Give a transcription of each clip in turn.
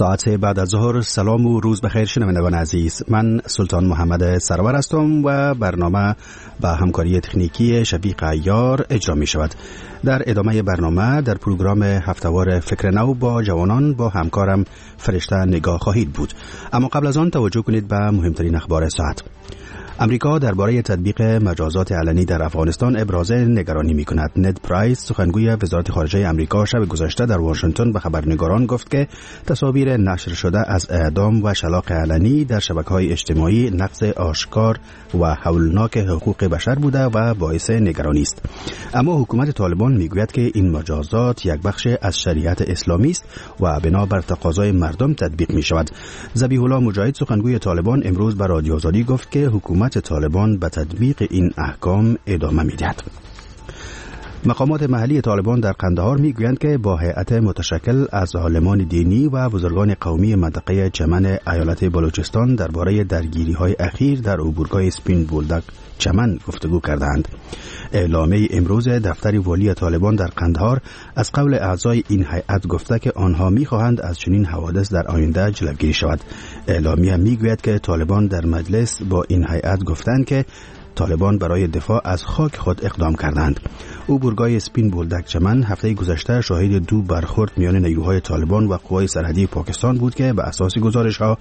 ساعت بعد از ظهر. سلام و روز بخیر شنوندگان عزیز. من سلطان محمد سرور هستم و برنامه با همکاری تکنیکی شفیق عیار اجرا می شود. در ادامه برنامه در پروگرام هفتهوار فکر نو با جوانان با همکارم فرشته نگاه خواهید بود. اما قبل از آن توجه کنید به مهمترین اخبار ساعت. امریکا درباره تطبیق مجازات علنی در افغانستان ابراز نگرانی می‌کند. ند پرایس سخنگوی وزارت خارجه امریکا شب گذشته در واشنگتن به خبرنگاران گفت که تصاویر نشر شده از اعدام و شلاق علنی در شبکه‌های اجتماعی نقض آشکار و هولناک حقوق بشر بوده و باعث نگرانی است. اما حکومت طالبان میگوید که این مجازات یک بخش از شریعت اسلامی است و بنا بر تقاضای مردم تطبیق می‌شود. ذبیح الله مجاهد سخنگوی طالبان امروز به رادیو آزادی گفت که حکومت طالبان به تطبیق این احکام ادامه می‌دهد. مقامات محلی طالبان در قندهار میگویند که با هیئت متشکل از عالمان دینی و بزرگان قومی منطقه چمن ایالت بلوچستان درباره درگیری‌های اخیر در عبورگاه سپین بولدک چمن گفتگو کردند. اعلامیه امروز دفتر والی طالبان در قندهار از قول اعضای این هیئت گفته که آنها می‌خواهند از چنین حوادث در آینده جلوگیری شود. اعلامیه میگوید که طالبان در مجلس با این هیئت گفتند که طالبان برای دفاع از خاک خود اقدام کردند. عبورگاه سپین بولدک چمن هفته گذشته شاهد دو برخورد میان نیروهای طالبان و قوای سرحدی پاکستان بود که به اساس گزارش‌ها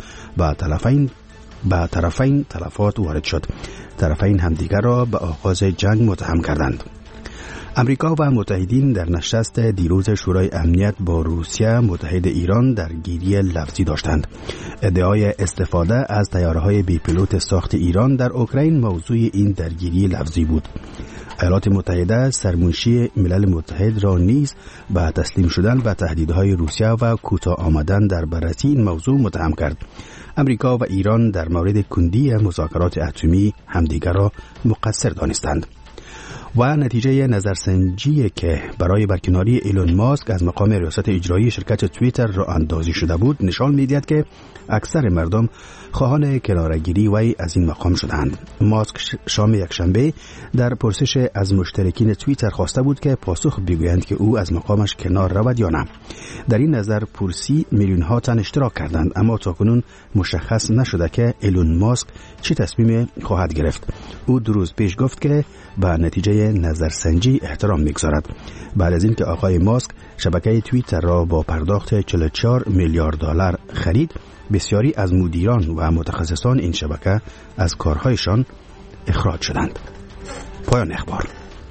به طرفین تلفات وارد شد. طرفین همدیگر را به آغاز جنگ متهم کردند. امریکا و متحدین در نشست دیروز شورای امنیت با روسیه متحد ایران درگیری لفظی داشتند. ادعای استفاده از طیاره‌های بی پیلوت ساخت ایران در اوکراین موضوع این درگیری لفظی بود. ایالات متحده سرمنشی ملل متحد را نیز به تسلیم شدن به تهدیدهای روسیه و کوتاه آمدن در بررسی این موضوع متهم کرد. امریکا و ایران در مورد کندی مذاکرات اتمی همدیگر را مقصر دانستند. و نتیجه نظرسنجی که برای برکناری ایلون ماسک از مقام ریاست اجرایی شرکت توییتر را اندازی شده بود نشان می‌دهد که اکثر مردم خواهان کناره‌گیری وی از این مقام شدند. ماسک شام یکشنبه در پرسش از مشترکین توییتر خواسته بود که پاسخ بگویند که او از مقامش کنار رود یا نه. در این نظر پرسی میلیون‌ها تن اشتراک کردند، اما تاکنون مشخص نشده که ایلون ماسک چه تصمیمی خواهد گرفت. او 2 روز پیش گفت که به نتیجه نظرسنجی احترام می‌گذارد. بعد از اینکه آقای ماسک شبکه توییتر را با پرداخت 44 میلیارد دلار خرید، بسیاری از مدیران و متخصصان این شبکه از کارهایشان اخراج شدند. پایان اخبار.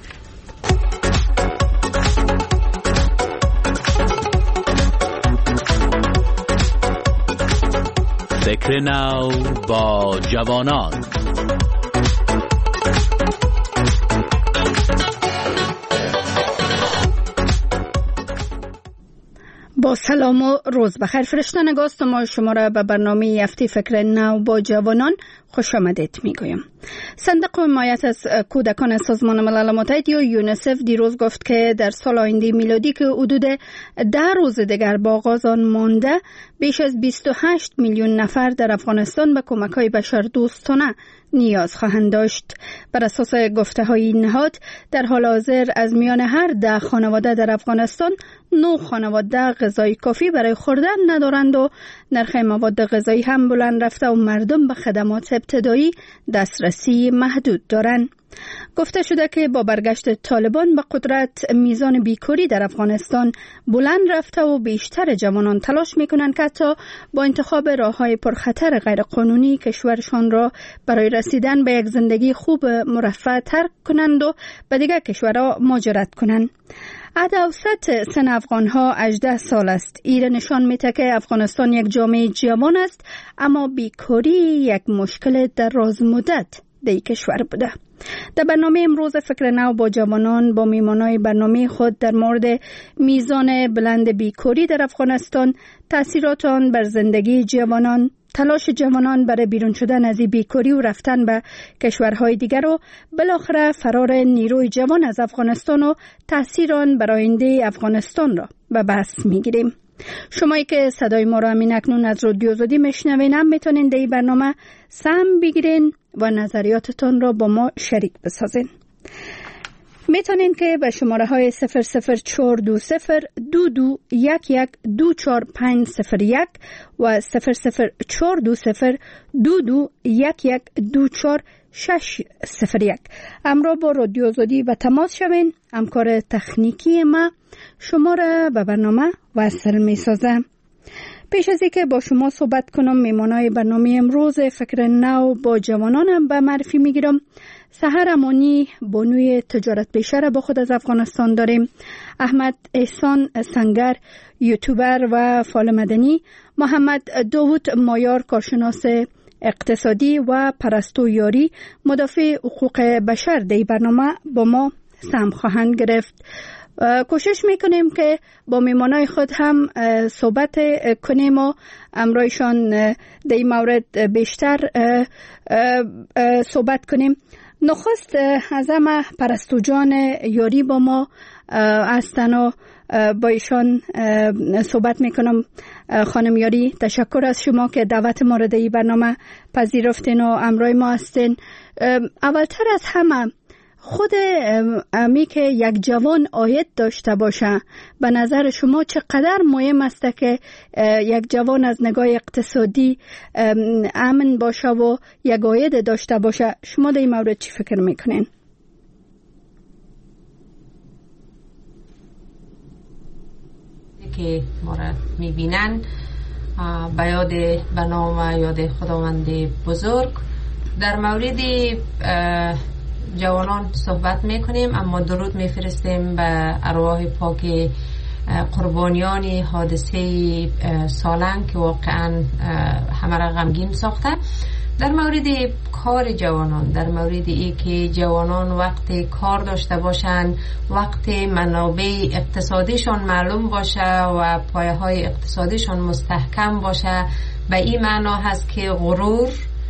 فکر نو با جوانان. با سلام و روز بخیر. فرشته نگاه ما شما را به برنامه هفته فکر نو با جوانان خوش آمدید میگویم. صندوق حمایت از کودکان سازمان ملل متحد یا یونیسف دیروز گفت که در سال آینده میلادی که حدود 10 روز دیگر با آغاز آن مانده، بیش از 28 میلیون نفر در افغانستان به کمک‌های بشردوستانه نیاز خواهند داشت. بر اساس گفته‌های این نهاد، در حال حاضر از میان هر 10 خانواده در افغانستان 9 خانواده غذای کافی برای خوردن ندارند و نرخ مواد غذایی هم بلند رفته و مردم به خدمات ابتدایی دسترسی محدود دارند. گفته شده که با برگشت طالبان به قدرت میزان بیکاری در افغانستان بلند رفته و بیشتر جوانان تلاش میکنند که حتی با انتخاب راههای پرخطر غیرقانونی کشورشان را برای رسیدن به یک زندگی خوب مرفه ترک کنند و به دیگر کشورها مهاجرت کنند. عد اوسط سن افغانها 18 سال است. این نشان میده که افغانستان یک جامعه جوان است، اما بیکاری یک مشکل دراز مدت در کشور بوده. در برنامه امروز فکر نو با جوانان با میهمانان برنامه خود در مورد میزان بلند بیکاری در افغانستان، تاثیرات آن بر زندگی جوانان، تلاش جوانان برای بیرون شدن از بیکاری و رفتن به کشورهای دیگر و بالاخره فرار نیروی جوان از افغانستان و تاثیر آن بر آینده افغانستان را به بحث میگیریم. شمایی که صدای ما را همین اکنون از رادیو آزادی میشنوین هم میتونین در این برنامه سهم بگیرین و نظریاتتان را با ما شریک بسازین. میتونین که به شماره های 00420 2211240501 و 00420 2211240601 امرا با رادیو آزادی و تماس شوین. همکار تکنیکی ما شما را به برنامه وصل می سازم. پیش از اینکه با شما صحبت کنم، میمانای برنامه امروز فکر نو با جوانانم به معرفی میگیرم. سحر امانی بانوی تجارت پیشه را با خود از افغانستان داریم. احمد احسان سنگر یوتیوبر و فعال مدنی. محمد داوود مایار کارشناس اقتصادی و پرستو یاری مدافع حقوق بشر در برنامه با ما سهم خواهند گرفت. کوشش میکنیم که با میمانای خود هم صحبت کنیم و امرایشان در این مورد بیشتر صحبت کنیم. نخست از همه پرستو جان یاری با ما هستن و با ایشان صحبت میکنم. خانم یاری، تشکر از شما که دعوت ما را در این برنامه پذیرفتین و همراه ما هستین. اولتر از همه خود امی که یک جوان عاید داشته باشه، به نظر شما چقدر مهم است که یک جوان از نگاه اقتصادی امن باشه و یک عاید داشته باشه؟ شما در این مورد چی فکر میکنین؟ که ما را میبینن به یاد برنامه یاد خداوند بزرگ در مورد جوانان صحبت میکنیم، اما درود میفرستیم به ارواح پاک قربانیان حادثه سالنگ که واقعا همه را غمگین ساخته. در مورد کار جوانان، در مورد ای که جوانان وقت کار داشته باشند، وقت منابع اقتصادیشان معلوم باشه و پایه های اقتصادیشان مستحکم باشه، به این معنا هست که غرور،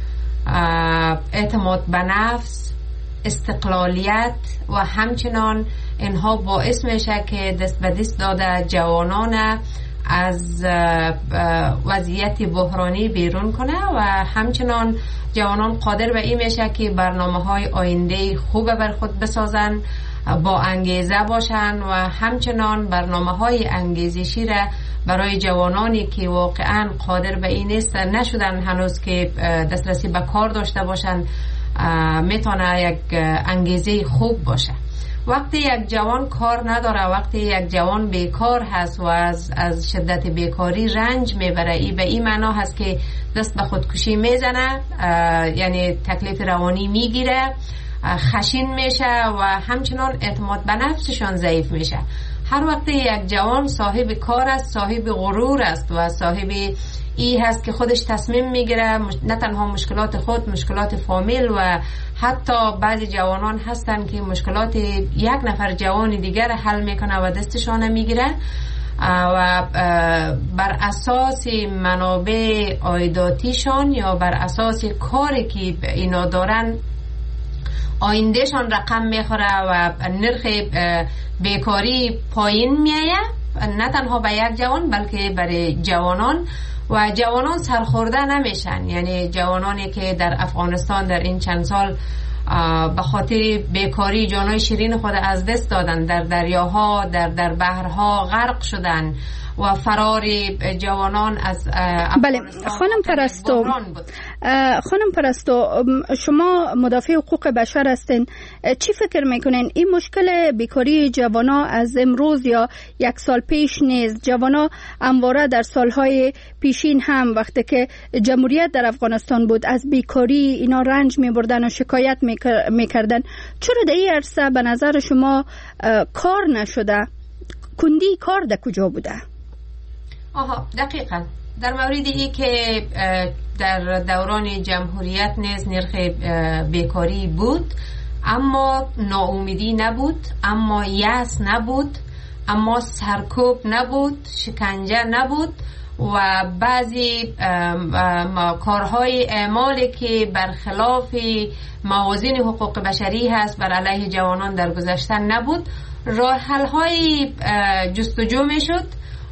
اعتماد به نفس، استقلالیت و همچنان اینها باعث میشه که دست به دست داده جوانان از وضعیت بحرانی بیرون کنه و همچنان جوانان قادر به این میشه که برنامه‌های آینده خوب بر خود بسازن، با انگیزه باشن و همچنان برنامه‌های انگیزشی را برای جوانانی که واقعا قادر به این نشدن هنوز که دسترسی به کار داشته باشن میتونه یک انگیزه خوب باشه. وقتی یک جوان کار نداره، وقتی یک جوان بیکار هست و از شدت بیکاری رنج میبره، ای به این معنا هست که دست به خودکشی میزنه، یعنی تکلیف روانی میگیره، خشین میشه و همچنان اعتماد به نفسشان ضعیف میشه. هر وقتی یک جوان صاحب کار است، صاحب غرور است و صاحب ای هست که خودش تصمیم میگیره نه تنها مشکلات خود، مشکلات فامیل و حتی بعضی جوانان هستن که مشکلات یک نفر جوان دیگر حل میکنه و دستشان میگیره و بر اساس منابع عایداتیشان یا بر اساس کاری که اینا دارن آیندهشان رقم میخوره و نرخ بیکاری پایین میایه، نه تنها به یک جوان بلکه برای جوانان و جوانان سرخورده نمیشن. یعنی جوانانی که در افغانستان در این چند سال به خاطر بیکاری جانای شیرین خود از دست دادن، در دریاها در بحرها غرق شدن و فرار جوانان از بله. خانم پرستو، شما مدافع حقوق بشر هستین، چی فکر میکنین این مشکل بیکاری جوانا از امروز یا یک سال پیش نیست؟ جوانا همواره در سالهای پیشین هم وقتی که جمهوریت در افغانستان بود از بیکاری اینا رنج میبردن و شکایت میکردن. چرا در این عرصه به نظر شما کار نشده؟ کندی کار در کجا بوده؟ دقیقاً در مورد ای که در دوران جمهوریت نیز نرخ بیکاری بود، اما ناامیدی نبود، اما یأس نبود، اما سرکوب نبود، شکنجه نبود و بعضی کارهای اعمالی که برخلاف موازین حقوق بشری هست بر علیه جوانان در گذشته نبود. راه حل های جستجو می شد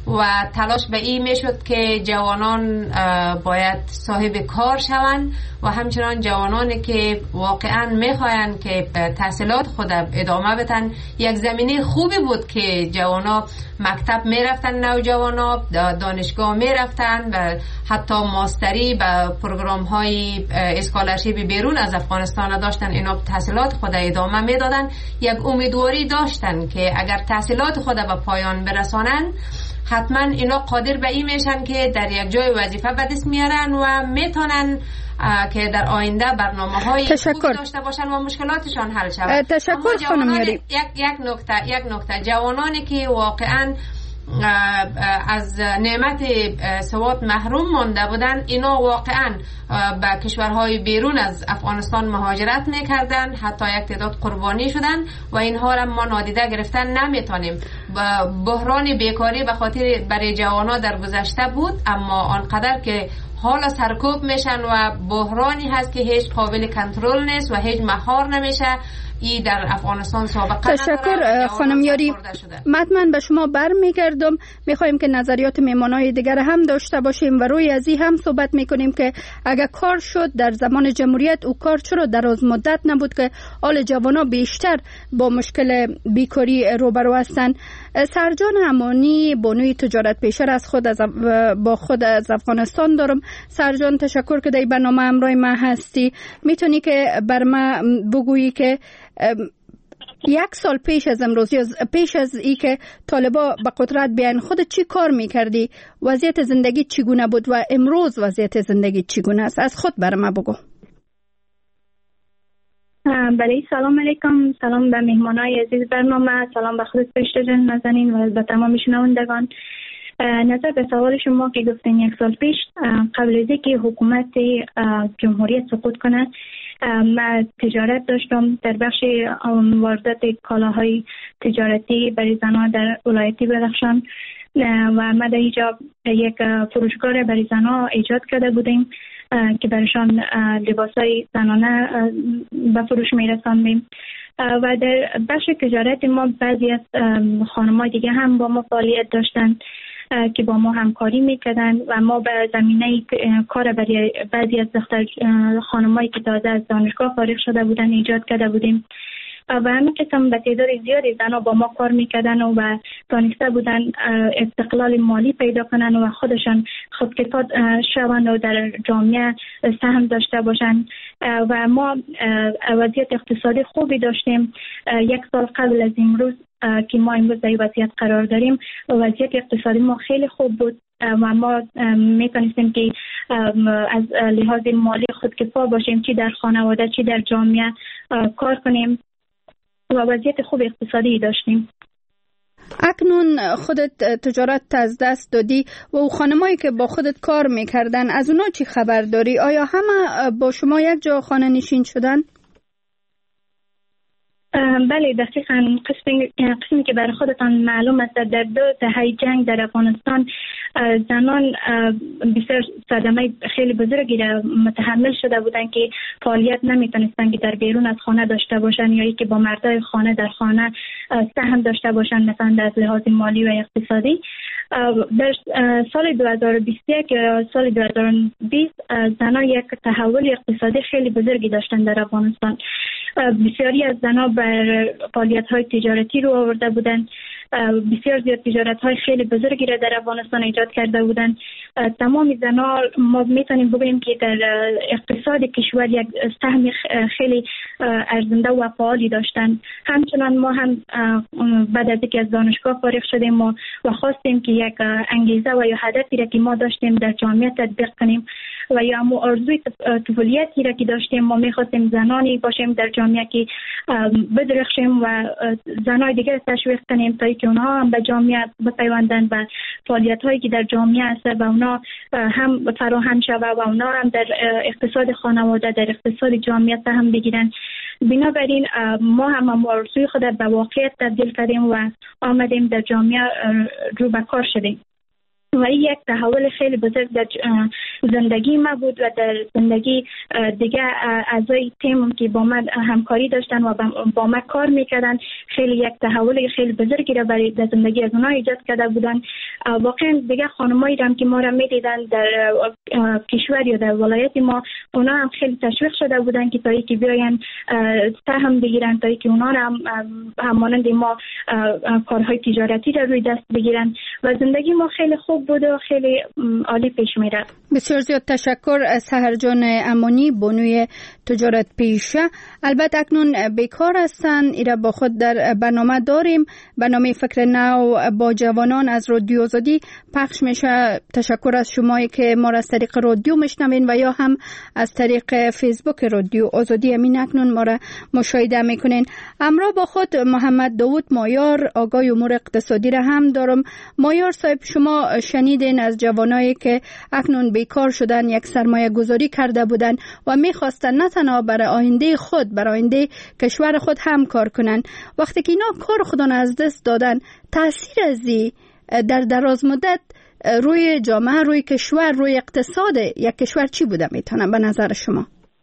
و تلاش به این میشد که جوانان باید صاحب کار شوند و همچنان جوانانی که واقعا میخواین که تحصیلات خود ادامه بدن. یک زمینه خوبی بود که جوانا مکتب میرفتن، نوجوانا دانشگاه میرفتن و حتی ماستری به پروگرام های اسکالرشیپ بیرون از افغانستان داشتن. اینا تحصیلات خود ادامه میدادن، یک امیدواری داشتن که اگر تحصیلات خود به پایان برسانن حتما اینا قادر به این میشن که در یک جای وظیفه به دست میارن و میتونن که در آینده برنامه‌های خوب داشته باشن و مشکلاتشان حل شود. تشکر خانم یاری. یک نکته جوانانی که واقعا از نعمت سواد محروم مانده بودن، اینا واقعا به کشورهای بیرون از افغانستان مهاجرت میکردن، حتی یک تعداد قربانی شدن و اینها را ما نادیده گرفتن نمیتونیم. بحران بیکاری به خاطر برای جوانان در گذشته بود، اما آنقدر که حالا سرکوب میشن و بحرانی هست که هیچ قابل کنترل نیست و هیچ مهار نمیشه. ای در افغانستان سابقه تشکر خانم یاری. مطمئن به شما برمیگردم. میخوایم که نظریات میمانای دیگر هم داشته باشیم و روی از این هم صحبت میکنیم که اگر کار شد در زمان جمهوریت او کار چرا دراز مدت نبود که حال جوانا بیشتر با مشکل بیکاری روبرو هستند. سرجان امانی بانوی تجارت پیشر از خود از افغانستان دارم. سرجان تشکر که در برنامه همراه ما هستی. میتونی که بر ما بگویی که یک سال پیش از امروز، پیش از ای که طالبا به قدرت بیان، خود چی کار میکردی؟ وضعیت زندگی چگونه بود و امروز وضعیت زندگی چگونه است؟ از خود بر ما بگو. بله، سلام علیکم. سلام به مهمانای عزیز برنامه، سلام به خود فرشته جان نازنین و به تمام شنوندگان. نظر به سوال شما که گفتین یک سال پیش قبل از اینکه حکومت جمهوریت سقوط کنه، من تجارت داشتم در بخش واردات کالاهای تجارتی برای زنان در ولایت بدخشان و ما در اینجا یک فروشگاه برای زنان ایجاد کرده بودیم که برایشان لباسای زنانه به فروش میرساندیم و در بخش تجارت ما بعضی از خانم‌های دیگه هم با ما فعالیت داشتن که با ما همکاری میکردن و ما به زمینه کار برای بعضی از دختر خانمایی که تازه از دانشگاه فارغ شده بودن ایجاد کرده بودیم و همین قسم به تعداد زیادی زنها با ما کار میکردن و دانسته بودن استقلال مالی پیدا کنن و خودشان خودکفا شوند و در جامعه سهم داشته باشن و ما وضعیت اقتصادی خوبی داشتیم. یک سال قبل از امروز که ما امروز در وضعیت قرار داریم، وضعیت اقتصادی ما خیلی خوب بود و ما میتونستیم که از لحاظ مالی خودکفا باشیم، چی در خانواده چی در جامعه کار کنیم و وضعیت خوب اقتصادی داشتیم. اکنون خودت تجارت از دست دادی و او خانمایی که با خودت کار میکردن از اونا چی خبر داری؟ آیا همه با شما یک جا خانه نشین شدن؟ بله، دقیقاً قسمی که برای خودتان معلوم است در 2 دهه جنگ در افغانستان زنان بسیار صدمه خیلی بزرگی را متحمل شده بودند که فعالیت نمیتونستند که در بیرون از خانه داشته باشند یا که با مردای خانه در خانه سهم داشته باشند، مثلا از لحاظ مالی و اقتصادی. در سال 2021 یا سال 2020 زنان یک تحول اقتصادی خیلی بزرگی داشتند در افغانستان. بسیاری از زنان بر فعالیت‌های تجارتی رو آورده بودند. بسیار زیاد تجارت‌های خیلی بزرگی را در افغانستان ایجاد کرده بودند. تمام زنان ما میتونیم بگوییم که در اقتصاد کشور یک سهم خیلی ارزنده و فعالی داشتند. همچنان ما هم بعد از اینکه از دانشگاه فارغ شدیم و خواستیم که یک انگیزه و یا هدفی را که ما داشتیم در جامعه تطبیق کنیم و یا مو آرزوی طفولیتی را که داشتیم، ما می‌خواستیم زنانی باشیم در جامعه که بدرخشیم و زنای دیگر تشویق کنیم تا که اونها هم به جامعه بپیوندند و فعالیت‌هایی که در جامعه است و اونا هم فراهم شود و اونا هم در اقتصاد خانواده در اقتصاد جامعه سهم بگیرن. بنابراین ما هم آرزوی خود به واقعیت تبدیل کردیم و آمدیم در جامعه رو به کار شدیم. و این یک تحول خیلی بزرگ در زندگی ما بود و در زندگی دیگه اعضای تیم که با من همکاری داشتن و با من کار میکردن خیلی یک تحول خیلی بزرگی را برای در زندگی از اونها ایجاد کرده بودن. واقعا دیگه خانمایی هم که ما را میدیدن در کشور یا در ولایت ما، اونا هم خیلی تشویق شده بودن که تا که بیاین سهم بگیرن، تا که اونا هم همانند ما کارهای تجارتی را روی دست بگیرن و زندگی ما خیلی خوب بود و خیلی عالی پیش میره. بسیار زیاد تشکر سحر جان امانی، بانوی تجارت پیشه. البته اکنون بیکار هستن، ایره با خود در برنامه داریم، برنامه فکر نو با جوانان از رادیو آزادی پخش میشه. تشکر از شمایی که ما را از طریق رادیو میشنوین و یا هم از طریق فیسبوک رادیو آزادی امین اکنون ما را مشاهده میکنین. همراه با خود محمد داوود مایار، آگاه امور اقتصادی را هم دارم. مایار صاحب، شما شنیدین از جوانایی که اکنون بیکار شدن، یک سرمایه گذاری کرده بودن و میخواستن نه تنها برای آینده خود، برای آینده کشور خود هم کار کنن. وقتی که اینا کار خودان از دست دادن، تاثیر ازی در دراز مدت روی جامعه، روی کشور، روی اقتصاد یک کشور چی بوده میتونه به نظر شما؟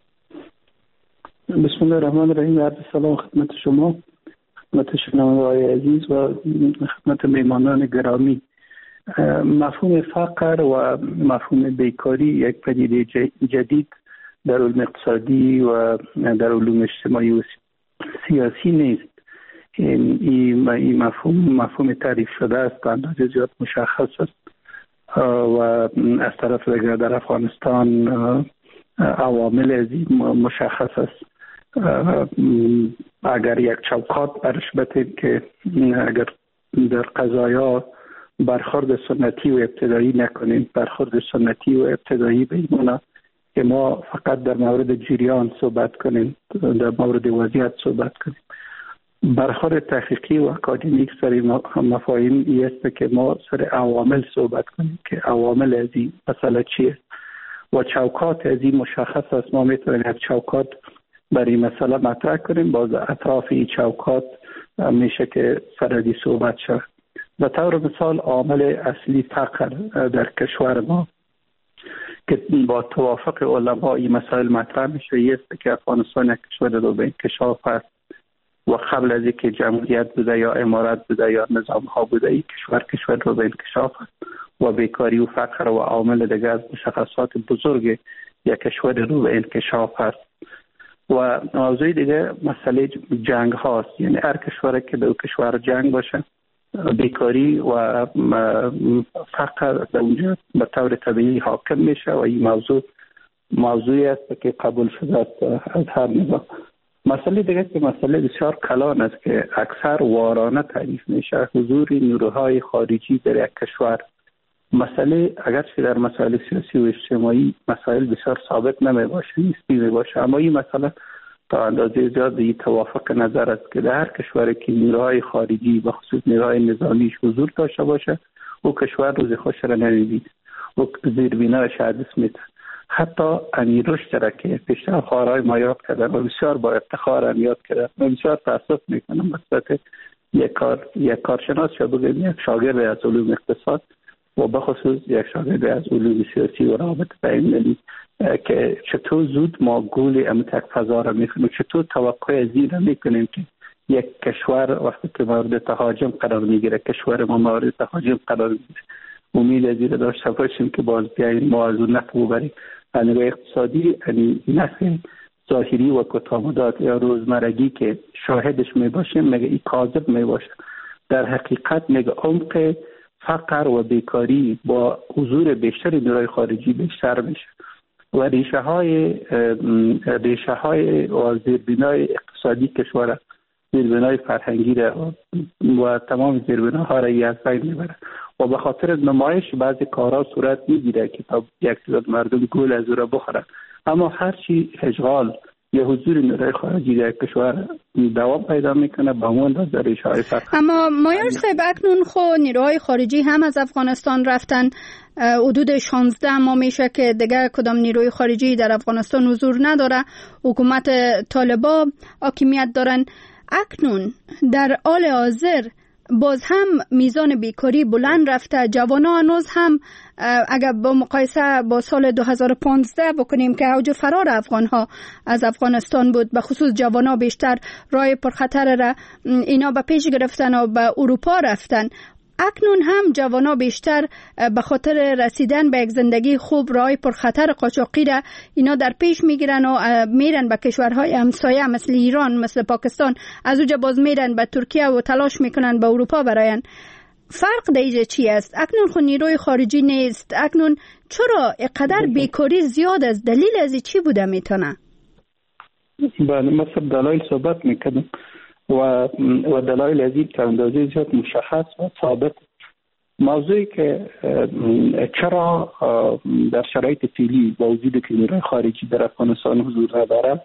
بسم الله الرحمن الرحیم. عرض سلام خدمت شما، خدمت شنونده‌های عزیز و خدمت میهمانان گرامی. مفهوم فقر و مفهوم بیکاری یک پدیده جدید در علوم اقتصادی و در علوم اجتماعی و سیاسی نیست. این مفهوم تعریف شده است، به اندازه زیاد مشخص است و از طرف دیگر در افغانستان عوامل از این مشخص است. اگر یک چوکات برش بتیم که اگر در قضایا برخورد سنتی و ابتدایی نکنیم، برخورد سنتی و ابتدایی بایمونه که ما فقط در مورد جریان صحبت کنیم، در مورد وضعیت صحبت کنیم. برخورد تحقیقی و اکادمیک سر مفاهیم این است که ما سر عوامل صحبت کنیم که عوامل از این مسئله چیه و چوکات از این مشخص است. ما میتونیم یک چوکات برای مسئله مطرح کنیم، باز اطراف این چوکات میشه که سردی صحبت شد. به طور مثال عامل اصلی فقر در کشور ما که با توافق علما این مسائل مطرح میشه است که افغانستان یک کشور رو به انکشاف است و قبل از اینکه جمهوریت بوده یا امارت بوده یا نظام ها بوده، این کشور رو به انکشاف است و بیکاری و فقر و عامل دیگر از مشخصات بزرگ یک کشور رو به انکشاف است. و موضوع دیگه مسئله جنگ هاست، یعنی هر کشوری که در کشور جنگ باشه بیکاری و فقر در اونجا به طور طبیعی حاکم میشه و این موضوعی است که قبول شده است از هر نظام. مسئله دیگه که مسئله بسیار کلان است که اکثر وارانه تعریف میشه، حضور نیروهای خارجی در یک کشور. مسئله اگرچه در مسائل سیاسی و اجتماعی مسائل بسیار ثابت نمیباشه، نیستی میباشه، اما این مسئله تا اندازه زیاد این توافق نظر است که در هر کشوری که نیروهای خارجی و خصوص نیروهای نظامیش حضور داشته باشه او کشور روز خوش را نمیبینه و زیربنایش حادث میشه. حتی این رشد را که پیشتر خواهرای ما یاد کردن و بسیار با افتخار هم یاد کردن و بسیار تاسف میکنم مثبت یک کارشناس شد بگیم یک شاگرد از علوم اقتصاد و بخصوص یک شاگرد از علوم سیاسی و روابط بین‌المللی که چطور زود ما گول امتک فضا را میکنیم، چطور توقع از این را میکنیم که یک کشور وقتی که مورد تهاجم قرار میگیره، کشور ما مورد تهاجم قرار میگیره، امید از این را داشته باشیم که باز بیاییم ما از اون نفع ببریم. از نگاه اقتصادی نفع ظاهری و کوتاه‌مدت یا روزمرگی که شاهدش میباشیم میگه این کاذب میباشه. در حقیقت میگه عمق فقر و بیکاری با حضور بیشتر نیروهای خارجی بیشتر میشه و ریشه های و زیربنای اقتصادی کشور، زیربنای فرهنگی و تمام زیربناها را از بین میبره و به خاطر نمایش بعضی کارها صورت میگیره که تا یک تعداد مردم گول از او را بخورن. اما هرچی اشغال یا حضور نیروهای خارجی در کشور دوام پیدا میکنه با اون اندازه ریشه های فقر. اما مایار صاحب اکنون نیروهای خارجی هم از افغانستان رفتن، حدود 16 ماه میشه که دیگه کدام نیروی خارجی در افغانستان حضور نداره، حکومت طالبان حاکمیت دارن. اکنون در حال حاضر باز هم میزان بیکاری بلند رفته. جوانان هنوز هم اگر با مقایسه با سال 2015 بکنیم که اوج فرار افغانها از افغانستان بود، به خصوص جوانان بیشتر راه پرخطر را اینا به پیش گرفتن و به اروپا رفتن. اکنون هم جوانان بیشتر به خاطر رسیدن به یک زندگی خوب راه پرخطر قاچاقی را اینا در پیش میگیرن و میرن به کشورهای همسایه مثل ایران، مثل پاکستان، از اونجا باز میرن به ترکیه و تلاش میکنن به اروپا براین. فرق دیگه چی است؟ اکنون خود نیروی خارجی نیست. اکنون چرا اینقدر بیکاری زیاد است؟ دلیل از چی بوده میتونه؟ بله، مثل دلایل صحبت میکنم و دلایل از این که اندازه زیاد مشخص و ثابت. موضوعی که چرا در شرایط فعلی با وجود که نیروی خارجی در افغانستان حضور ندارد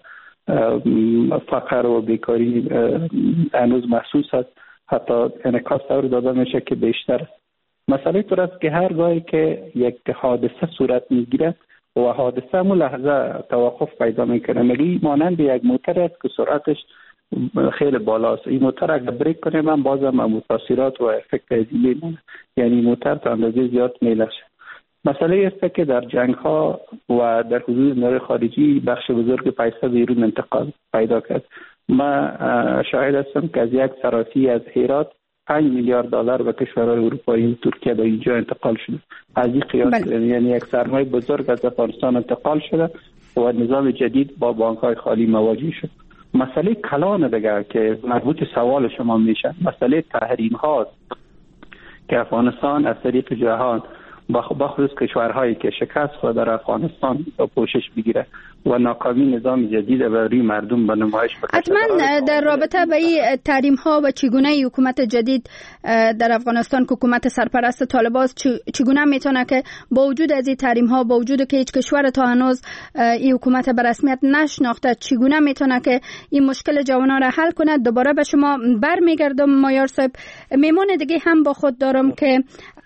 فقر و بیکاری هنوز محسوس است، حتی انعکاس طور داده میشه که بیشتر است. مسئله طور است که هرگاهی که یک حادثه صورت میگیرد و حادثه همون لحظه توقف پیدا میکنه، مگه مانند یک موتر است که سرعتش خیلی بالاست. این موتر اگر بریک کنه من بازم متاثرات و افکت ازیلی مونه، یعنی موتر تا اندازه زیاد میلشه. مسئله است که در جنگ ها و در حدود نیروی خارجی بخش بزرگ پیسه بیرون انتقال پیدا کرد. من شاهد هستم که از یک صرافی از هرات 5 میلیارد دلار به کشورهای اروپایی و ترکیه به اینجا انتقال شده. از این قیاس یعنی یک سرمایه بزرگ از افغانستان انتقال شده و نظام جدید با بانک های خالی مواجه شد. مسئله کلان دیگه که مربوط سوال شما میشه مسئله تحریم ها که افغانستان از طریق جهان با خصوص کشورهایی که شکست خود در افغانستان پوشش بگیره و ناکامی نظام جدید برای مردم به نمایش بکشه. حتما در رابطه با این تحریم ها و چگونه حکومت جدید در افغانستان که حکومت سرپرست طالبان چگونه میتونه که با وجود از این تحریم ها، با وجود که هیچ کشور تا هنوز این حکومت به رسمیت نشناخته، چگونه میتونه که این مشکل جوانان را حل کنه. دوباره به شما برمیگردم مایار صاحب. میمون دیگه هم با خود دارم که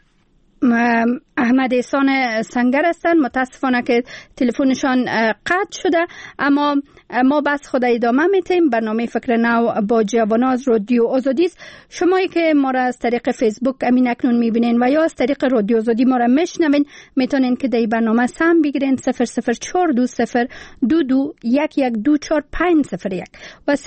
احمد احسان سنگر هستند. متاسفانه که تلفنشان قطع شده، اما ما بس خود ادامه میتیم. برنامه فکر نو با جوانان از رادیو آزادی است. شمایی که ما را از طریق فیسبوک امین اکنون میبینین و یا از طریق رادیو آزادی ما را میشنوین، میتونین که در برنامه سهم بگیرین 004202211240501 و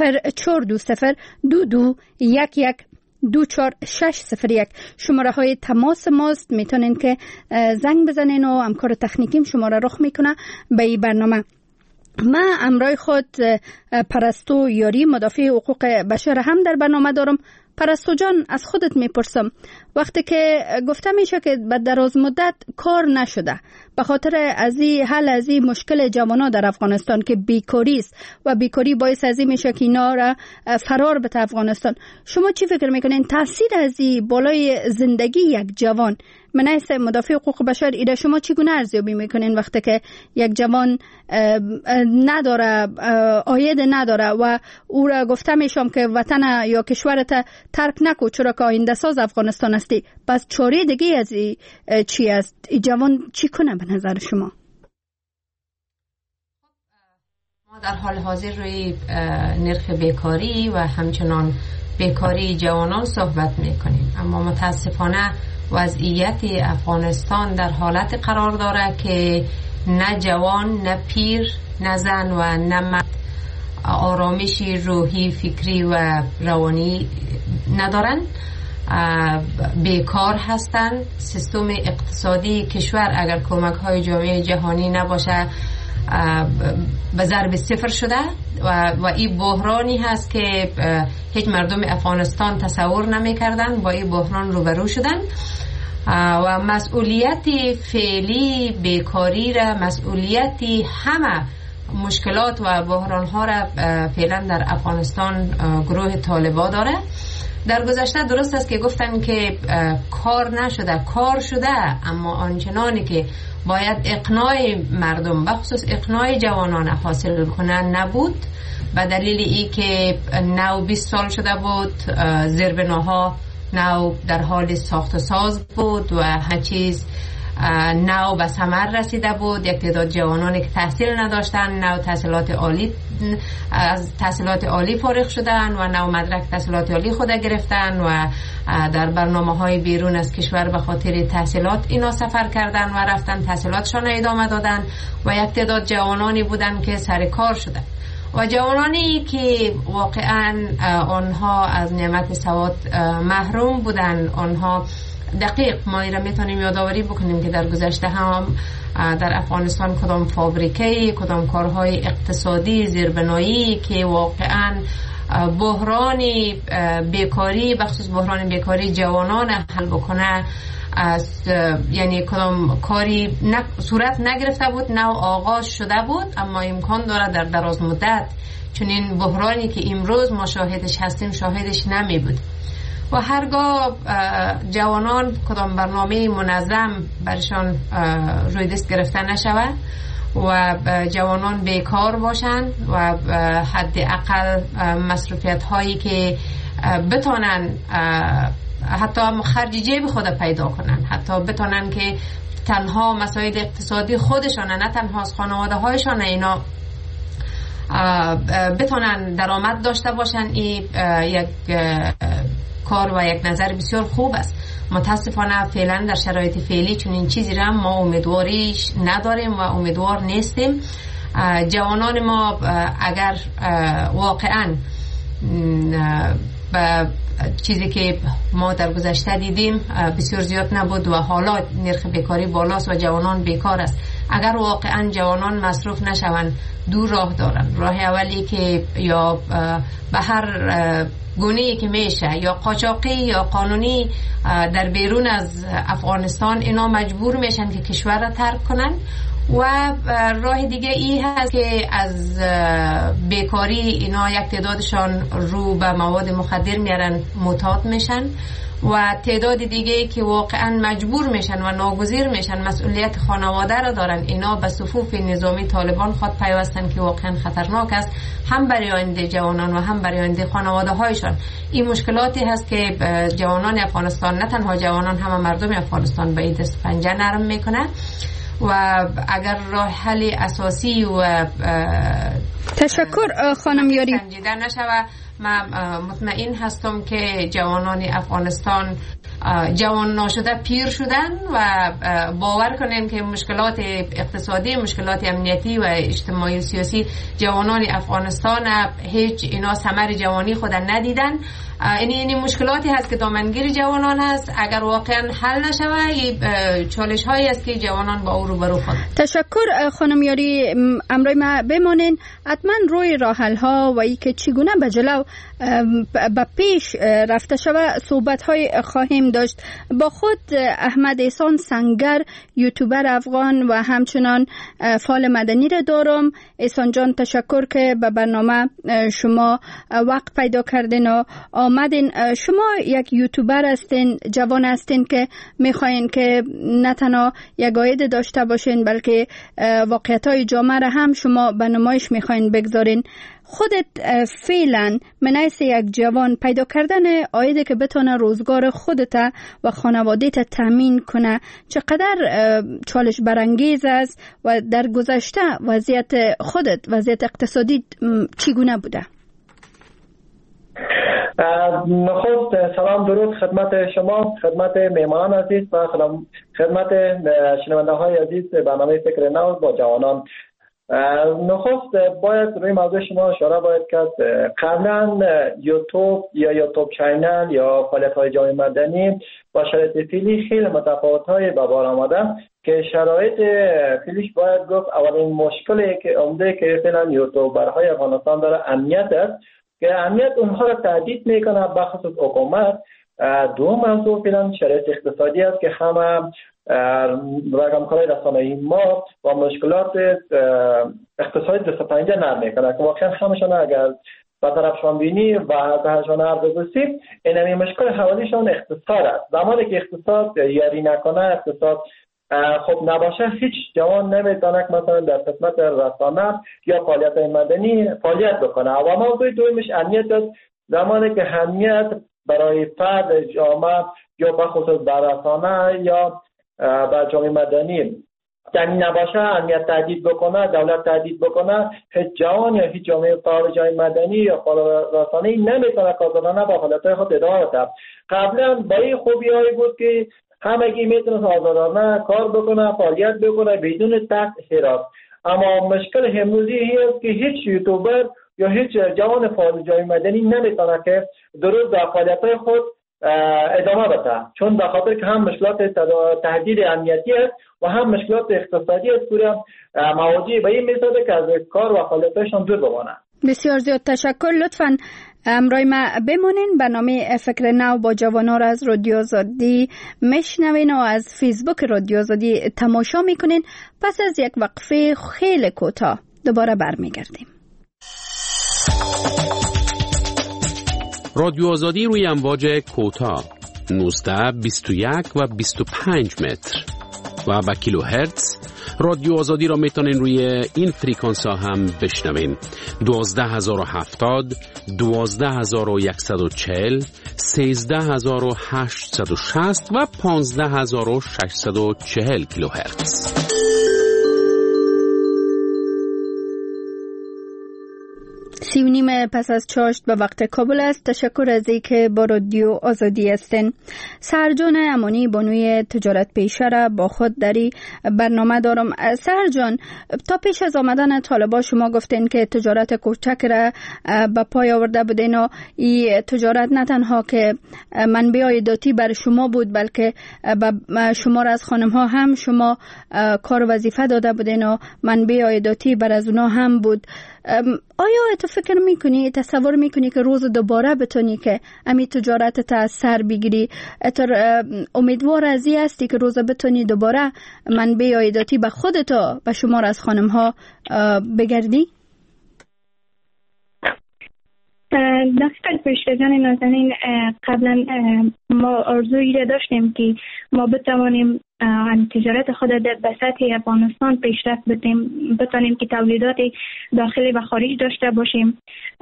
004202211240601 شماره های تماس ماست. میتونین که زنگ بزنین و همکار تکنیکیم شماره رخ میکنه به این برنامه. من امرای خود پرستو یاری مدافع حقوق بشر هم در برنامه دارم. پرستو جان، از خودت میپرسم، وقتی که گفته میشه که به دراز مدت کار نشده به خاطر از این حل از این مشکل جوانان در افغانستان که بیکاری است و بیکاری باعث از این میشه که اینا را فرار بده افغانستان، شما چی فکر میکنین تاثیر از این بالای زندگی یک جوان من حیث مدافع حقوق بشر ایده شما چگونه ارزیابی میکنین وقتی که یک جوان نداره، عاید نداره و او را گفته میشم که وطن یا کشورت ترک نکو چرا که آینده ساز افغانستان هستی، پس چاره دیگه از چی است؟ این جوان چی کنه به نظر شما؟ ما در حال حاضر روی نرخ بیکاری و همچنان بیکاری جوانان صحبت میکنیم، اما متاسفانه وضعیت افغانستان در حالت قرار داره که نه جوان، نه پیر، نه زن و نه مرد آرامشی روحی، فکری و روانی ندارن، بیکار هستند. سیستم اقتصادی کشور اگر کمک های جامعه جهانی نباشه به ضرب صفر شده و این بحرانی هست که هیچ مردم افغانستان تصور نمی‌کردن، با این بحران روبرو شدن و مسئولیت فعلی بیکاری را، مسئولیت همه مشکلات و بحران ها را فعلا در افغانستان گروه طالبان داره. در گذشته درست است که گفتن که کار نشده، کار شده، اما آنچنانی که باید اقناع مردم بخصوص اقناع جوانان حاصل کنن نبود، به دلیل ای که نو 20 سال شده بود، زیربناها نو در حال ساخت و ساز بود و همه چیز نو به ثمر رسیده بود. یک تعداد جوانانی که تحصیل نداشتن نو تحصیلات عالی از تحصیلات عالی فارغ شدن و نو مدرک تحصیلات عالی خود گرفتن و در برنامه‌های بیرون از کشور به خاطر تحصیلات اینا سفر کردن و رفتن تحصیلاتشان ادامه دادن و یک تعداد جوانانی بودن که سر کار شدن و جوانانی که واقعا آنها از نعمت سواد محروم بودن. آنها دقیق ما ایرا میتونیم یادآوری بکنیم که در گذشته هم در افغانستان کدام فابریکه کدام کارهای اقتصادی زیربنایی که واقعا بحران بیکاری بخصوص بحران بیکاری جوانان حل بکنه یعنی کدام کاری صورت نگرفته بود نه آغاز شده بود، اما امکان داره در دراز مدت چون این بحرانی که امروز ما شاهدش هستیم شاهدش نمی بود و هرگاه جوانان کدام برنامه منظم برشان روی دست گرفته نشود و جوانان بیکار باشند و حداقل مصروفیت هایی که بتونن حتی خرج جیب خود پیدا کنن، حتی بتونن که تنها مسائل اقتصادی خودشان نه تنها از خانواده هایشان اینا بتونن درآمد داشته باشن، این یک کار و یک نظر بسیار خوب است. متاسفانه فعلا در شرایط فعلی چون این چیزی را ما امیدواریش نداریم و امیدوار نیستیم. جوانان ما اگر واقعا به چیزی که ما در گذشته دیدیم بسیار زیاد نبود و حالا نرخ بیکاری بالاست و جوانان بیکار است، اگر واقعا جوانان مصروف نشوند دو راه دارن. راه اولی که یا به هر گونه‌ای که میشه یا قاچاقی یا قانونی در بیرون از افغانستان اینا مجبور میشن که کشور را ترک کنن و راه دیگه ای هست که از بیکاری اینا یک تعدادشان رو به مواد مخدر میارن معتاد میشن و تعداد دیگه که واقعا مجبور میشن و ناگزیر میشن مسئولیت خانواده را دارن، اینا به صفوف نظامی طالبان خود پیوستن که واقعا خطرناک است هم برای آینده جوانان و هم برای آینده خانواده هایشان. این مشکلاتی هست که جوانان افغانستان نه تنها جوانان هم مردم افغانستان به این دست پنجه نرم میکنه و اگر راه حل اساسی و تشکر خانم یاری سنجیده نشود من مطمئن هستم که جوانان افغانستان جوان ناشده پیر شدن و باور کنیم که مشکلات اقتصادی مشکلات امنیتی و اجتماعی و سیاسی جوانان افغانستان هیچ اینا ثمر جوانی خود ندیدن. این مشکلاتی هست که دامنگیر جوانان هست، اگر واقعا حل نشود چالش هایی است که جوانان با او روبرو خواهند. تشکر خانم یاری، امروز ما بمانین حتما روی راه حل ها و ای که چگونه به جلو به پیش رفته شود صحبت های خواهیم داشت. با خود احمد احسان سنگر یوتیوبر افغان و همچنان فعال مدنی را دارم. احسان جان تشکر که به برنامه شما وقت پیدا کردین و آمدین. شما یک یوتیوبر هستین، جوان هستین که میخواین که نه تنها یک عاید داشته باشین بلکه واقعیت‌های جامعه را هم شما به نمایش میخواین بگذارین. خودت فعلا من حیث یک جوان پیدا کردن عایدی که بتونه روزگار خودت و خانواده‌ت تامین کنه چقدر چالش برانگیز است و در گذشته وضعیت خودت وضعیت اقتصادی چگونه بوده؟ نخست سلام درود خدمت شما، خدمت مهمانان عزیز و خدمت شنونده های عزیز برنامه فکر نو با جوانان. نخست باید روی موضوع شما اشاره باید کرد. قبلا یوتیوب یا یوتیوب چینل یا فعالیت های جامعه مدنی با شرایط فعلی خیلی متفاوت های به بار آمده که شرایط فعلیش باید گفت اولین مشکلی که عمده که فعلا یوتیوبرهای افغانستان داره امنیت است که امنیت اونها را تهدید میکنه بخصوص حکومت. دو موضوع فعلا شرایط اقتصادی است که همه رقم‌های رسانه‌ای ما با مشکلات اقتصادی دست پنجه نرم میکنه که واقعا همشون اگر به طرفشان بینی و بهشان عرض بسید این مشکل حوالیشان اقتصاد است. زمانی که اقتصاد یاری نکنه اقتصاد خب نباشه هیچ جوان نمیتونه مثلا در خدمت رسانه یا فعالیت مدنی فعالیت بکنه. و موضوع دومیش امنیت است. زمانی که امنیت برای فرد جامعه یا به خصوص بر رسانه یا به جامعه مدنی یعنی نباشه، امنیت تهدید بکنه، دولت تهدید بکنه، هیچ جوان یا هیچ جامعه فعال جامعه مدنی یا فعال رسانه‌ای نمیتونه کارزارانه با فعالیت‌های خود ادامه بده. قبلا با این خوبی‌هایی بود که همگی میتونه آزادانه کار بکنه، فعالیت بکنه بدون تحت حراس. اما مشکل امروزی است که هیچ یوتیوبر یا هیچ جوان فعال جامعه مدنی نمیتونه که درست در فعالیت‌های خود ادامه بده، چون به خاطر که هم مشکلات تهدید امنیتی است و هم مشکلات اقتصادی است که مواجه به این میسازه که از کار و فعالیت‌هایشان دور بمانند. بسیار زیاد تشکر. لطفاً امروی ما بمونین. برنامه فکر نو با جوانان را از رادیو آزادی میشنوین و از فیسبوک رادیو آزادی تماشا میکنین. پس از یک وقفه خیلی کوتاه دوباره برمیگردیم. رادیو آزادی روی امواج کوتاه 19، 21 و 25 متر و با کیلو هرتز. رادیو آزادی را میتونین روی این فریکانس ها هم بشنوین: 12070، 12140، 13860 و 15640 کیلو هرتز. 3:30 پس از چاشت به وقت کابل است. تشکر از اینکه با رادیو آزادی هستین. سرجان امانی بانوی تجارت پیشه را با خود داری برنامه دارم. سرجان، تا پیش از آمدن طالبان شما گفتین که تجارت کوچک را به پای آورده بودین و این تجارت نه تنها که منبع عایداتی بر شما بود بلکه به شما از خانم ها هم شما کار وظیفه داده بودین و منبع عایداتی بر از اونا هم بود. آیا تو فکر میکنی، تصور میکنی که روز دوباره بتونی که امی تجارت تا سر بگیری؟ امیدوار از این هستی که روز بتونی دوباره منبع عایداتی به خودتا به شما از خانم ها بگردی؟ دکتر فرشته جان نازنین، قبلا ما آرزویی را داشتیم که ما بتوانیم تجارت خود به سطح افغانستان پیشرفت بدیم، بتانیم که تولیدات داخلی و خارج داشته باشیم.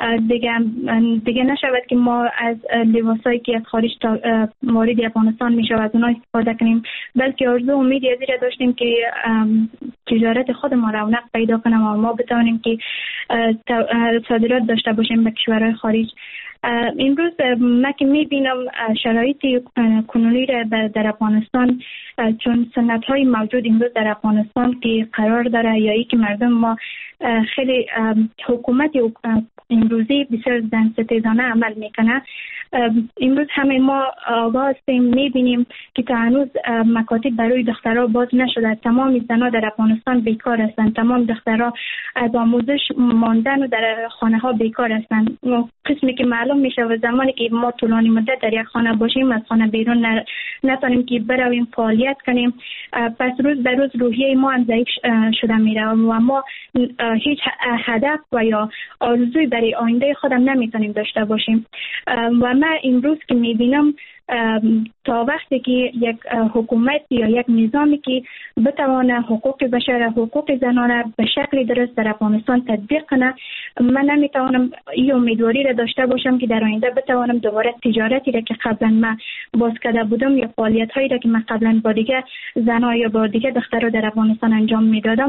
دیگه نشود که ما از لباسایی که از خارج وارد افغانستان میشه از اونها استفاده کنیم، بلکه آرزو امیدی از این را داشتیم که تجارت خود ما رونق پیدا کنه و ما بتوانیم که صادرات داشته باشیم به کشورهای خارج. امروز من که میبینم شرایط کنونی را در افغانستان، چون سنت های موجود امروز در افغانستان که قرار داره یا ای که مردم ما خیلی حکومت امروزی بسیار زن‌ستیزانه عمل میکنه. امروز همه ما آگاه هستیم، میبینیم که تا هنوز مکاتب برای دخترها باز نشده. تمام زنها در افغانستان بیکار هستند، تمام دخترها از آموزش ماندن و در خانه ها بیکار هستند. قسمی که معلوم میشه و زمانی که ما طولانی مدت در یک خانه باشیم از خانه بیرون نتونیم که برویم فعالیت کنیم، پس روز به روز روحیه ما هم ضعیف شده میره و ما هیچ هدف و یا آرزوی برای آینده خودم نمیتونیم داشته باشیم. و من امروز که میبینم تا وقتی که یک حکومت یا یک نظامی که بتوانه حقوق بشر، حقوق زنانه به شکل درست در افغانستان تطبیق کنه، من نمیتوانم این امیدواری را داشته باشم که در آینده بتوانم دوباره تجارتی را که قبلا من باز کرده بودم یا فعالیت هایی را که من قبلا با دیگه زنها یا با دیگه دخترها در افغانستان انجام میدادم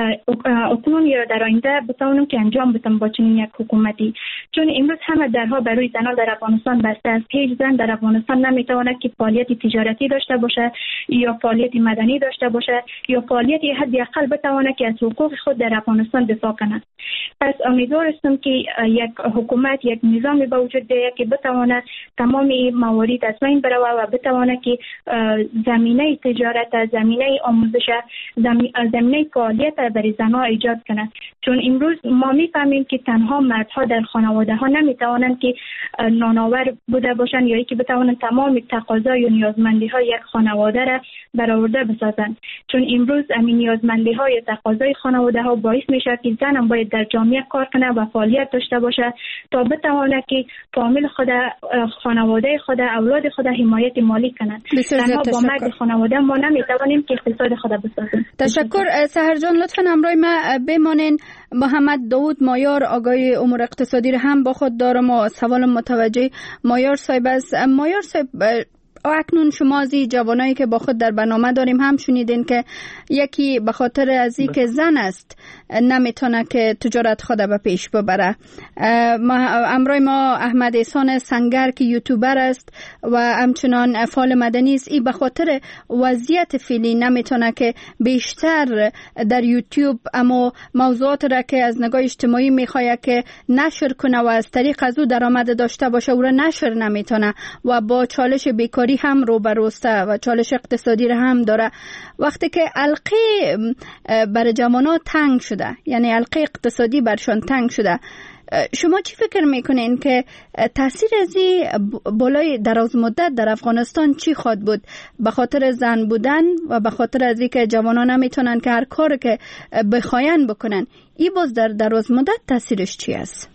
اکنون یا در آینده بتوانم که انجام بدم با چنین یک حکومتی. چون امروز همه درها برای زنها در افغانستان بسته است. هیچ زن در افغانستان نمیتواند که فعالیت تجارتی داشته باشه یا فعالیت مدنی داشته باشه یا فعالیتی حداقل بتواند که از حقوق خود در افغانستان دفاع کند. پس امیدوار هستم که یک حکومت، یک نظامی به وجود بیاید که بتواند تمام موارد از بین بره و بتواند که زمینه تجارت، زمینه آموزش، زمینه فعالیت برای زنها ایجاد کنه. چون امروز ما میفهمیم که تنها مردها در خانواده ها نمیتوانند که نانآور بوده باشند یا اینکه بتوانند تمام تقاضا یا نیازمندی های یک خانواده را برآورده بسازند. چون امروز همین نیازمندی های یا تقاضای خانواده ها باعث میشه که زن هم باید در جامعه کار کنه و فعالیت داشته باشه تا بتواند که فامیل خود، خانواده خود، اولاد خود حمایت مالی کنند. تنها با مرد خانواده ما نمیتوانیم که اقتصاد خود بسازیم. تشکر. سحر جان لطفاً همراه ما بمانین. محمد داود مایار، آقای امور اقتصادی را هم با خود دارم و سوال متوجه مایار صاحب است. مایار صاحب، اکنون شما از جوانایی که با خود در برنامه داریم هم شنیدین که یکی به خاطر از این که زن است نمیتونه که تجارت خود به پیش ببره. امروی ما احمد احسان سنگر که یوتیوبر است و همچنان فعال مدنی است، این به خاطر وضعیت فعلی نمیتونه که بیشتر در یوتیوب اما موضوعات را که از نگاه اجتماعی میخواد که نشر کنه و از طریق از او درآمد داشته باشه او را نشر نمیتونه و با چالش بیکاری هم روبروسته و چالش اقتصادی را هم داره. وقتی که حلقه بر جوانان تنگ شده، یعنی حلقه اقتصادی برشان تنگ شده، شما چی فکر میکنین که تاثیر از این بالای دراز مدت در افغانستان چی خواهد بود به خاطر زن بودن و به خاطر از اینکه جوانان نمیتونن که هر کار که بخواین بکنن، این باز در دراز مدت تاثیرش چی است؟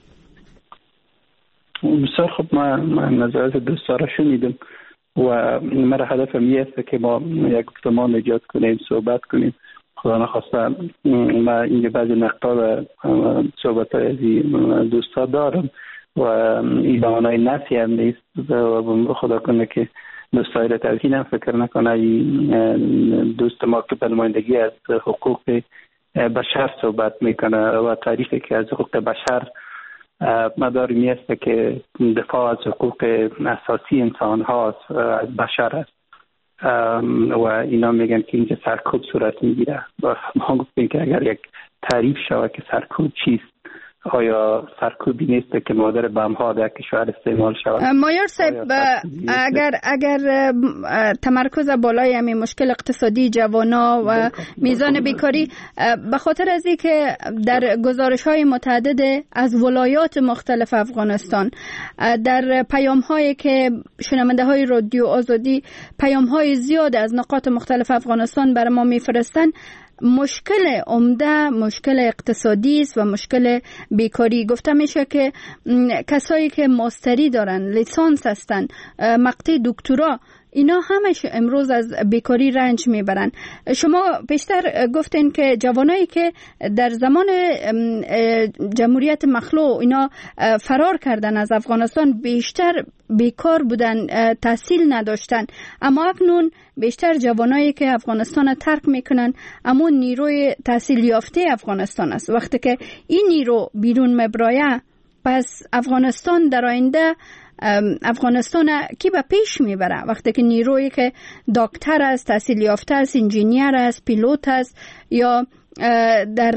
بسیار خوب، من نظرات دوستا را شنیدم و مرا هدفم این است که ما یک گفتمان ایجاد کنیم، صحبت کنیم. خدا نخواسته من اینجا بعضی نقطه و صحبت های از دوستا دارم و این بهانه‌ی نفی هم نیست و خدا کنه که دوستای را تلخی هم فکر نکنه. دوست ما که به نمایندگی از حقوق بشر صحبت میکنه و تعریفی که از حقوق بشر مدار می است که دفاع از حقوق اساسی انسان هاست، از بشر است و اینا میگن که اینجا سرکوب صورت میگیره و ما گفتیم که اگر یک تعریف شود که سرکوب چیست، آیا سرکوبی نیست که مادر بم ها در کشور استعمال شود؟ مایار صاحب، اگر تمرکز بالای همین مشکل اقتصادی جوانا و میزان بیکاری به خاطر از این که در گزارش های متعدد از ولایات مختلف افغانستان در پیام هایی که شنونده های رادیو آزادی پیام های زیاد از نقاط مختلف افغانستان برای ما میفرستن، مشکل عمده مشکل اقتصادی است و مشکل بیکاری. گفته میشه که کسایی که ماستری دارن، لیسانس هستن، مقطع دکترا، اینا همش امروز از بیکاری رنج میبرن. شما بیشتر گفتین که جوانایی که در زمان جمهوریت مخلوع اینا فرار کردن از افغانستان بیشتر بیکار بودن، تحصیل نداشتن، اما اکنون بیشتر جوانایی که افغانستان ترک میکنن اما نیروی تحصیل یافته افغانستان است. وقتی که این نیرو بیرون مبرایه، پس افغانستان در آینده افغانستان کی به پیش میبره؟ وقتی که نیرویی که دکتر است، تحصیل یافته است، انجینیر است، پیلوت است یا در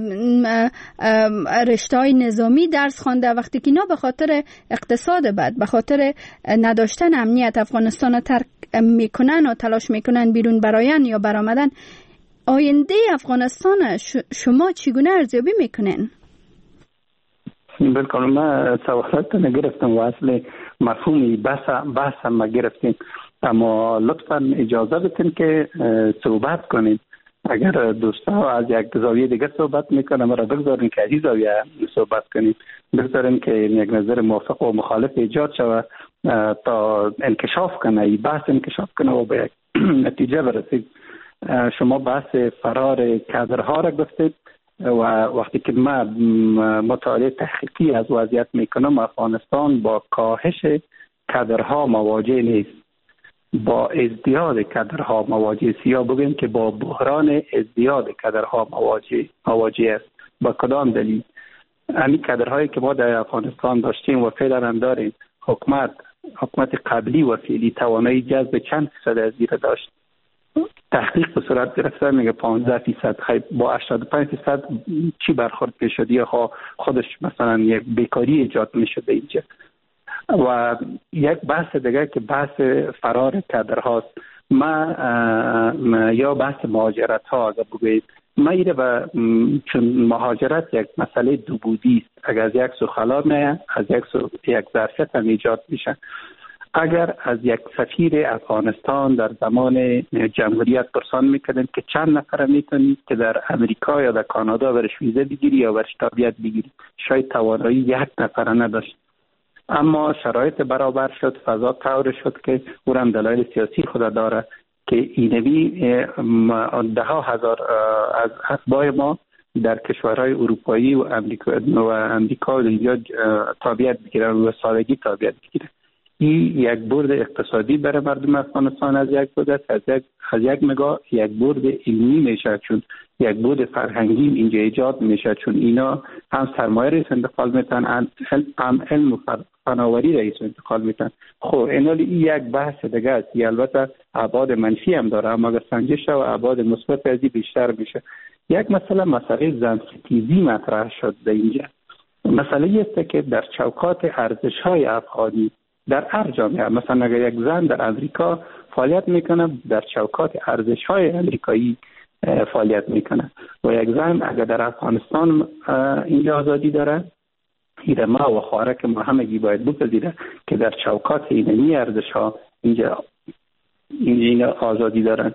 رشته‌های نظامی درس خوانده، وقتی که اینا به خاطر اقتصاد بد، به خاطر نداشتن امنیت افغانستان ترک میکنن و تلاش میکنن بیرون براین یا برآمدن، آینده افغانستان شما چگونه ارزیابی میکنین؟ بالکل، من سوالات نگرفتم و اصل مفهومی بحث هم گرفتیم، اما لطفا اجازه بدین که صحبت کنیم. اگر دوستا از یک زاویه دیگر صحبت میکنه مرا بگذارین که از این زاویه صحبت کنیم، بگذارین که یک نظر موافق و مخالف ایجاد شود تا انکشاف کنه، این بحث انکشاف کنه و به یک نتیجه برسید. شما بحث فرار کادرها را گفتید و وقتی که من مطالعه تحقیقی از وضعیت میکنم، افغانستان با کاهش کادرها مواجه نیست، با ازدیاد کادرها مواجه است، یا بگیم که با بحران ازدیاد کادرها مواجه است. با کدام دلیل؟ همین کادرهایی که ما در افغانستان داشتیم و فعلا هم داریم، حکومت قبلی و فعلی توانایی جذب چند فیصد از این داشت؟ تحقیق به صورت گرفته میگه 15%. خیلی با 85% چی برخورد میشد؟ یا خودش مثلا یک بیکاری ایجاد میشده اینجا. و یک بحث دیگه که بحث فرار کادرهاست، یا بحث مهاجرت ها اگر بگویید، ما ایره چون مهاجرت یک مسئله دو بودی است، اگر از یک سو خلا میه، از یک سو یک ظرفیت هم ایجاد میشه. اگر از یک سفیر افغانستان در زمان جمهوریت پرسان میکردن که چند نفر میتونید که در امریکا یا در کانادا برش ویزه بگیری یا برش تابعیت بگیری، شاید توانایی یک نفر نداشت. اما شرایط برابر شد، فضا طور شد که او هم دلایل سیاسی خود داره که اینوی ده ها هزار از اتباع ما در کشورهای اروپایی و امریکا و اینجا تابعیت بگیرن و سادگی تابعیت بگیرن. این یک برد اقتصادی برای مردم افغانستان از یک بود است، از یک نگاه یک برد علمی میشه، چون یک برد فرهنگی اینجا ایجاد میشه، چون اینا هم سرمایه رئیس انتقال میتن، هم علم و فناوری رئیس انتقال میتن. خب این یک بحث دیگه است. البته ابعاد منفی هم داره، اما اگر سنجش و ابعاد مثبت از بیشتر میشه. یک مسئله زنستیزی مطرح شد در اینجا. مسئله است که در چوکات ارزش‌های افغانی در هر جامعه، مثلا اگر یک زن در امریکا فعالیت میکنه، در چوکات ارزش‌های امریکایی فعالیت میکنه، و یک زن اگر در افغانستان اینجا آزادی داره، ایره ما و خوارک ما همگی باید بپذیره که در چوکات اینمی ارزش‌ها اینجا آزادی دارن.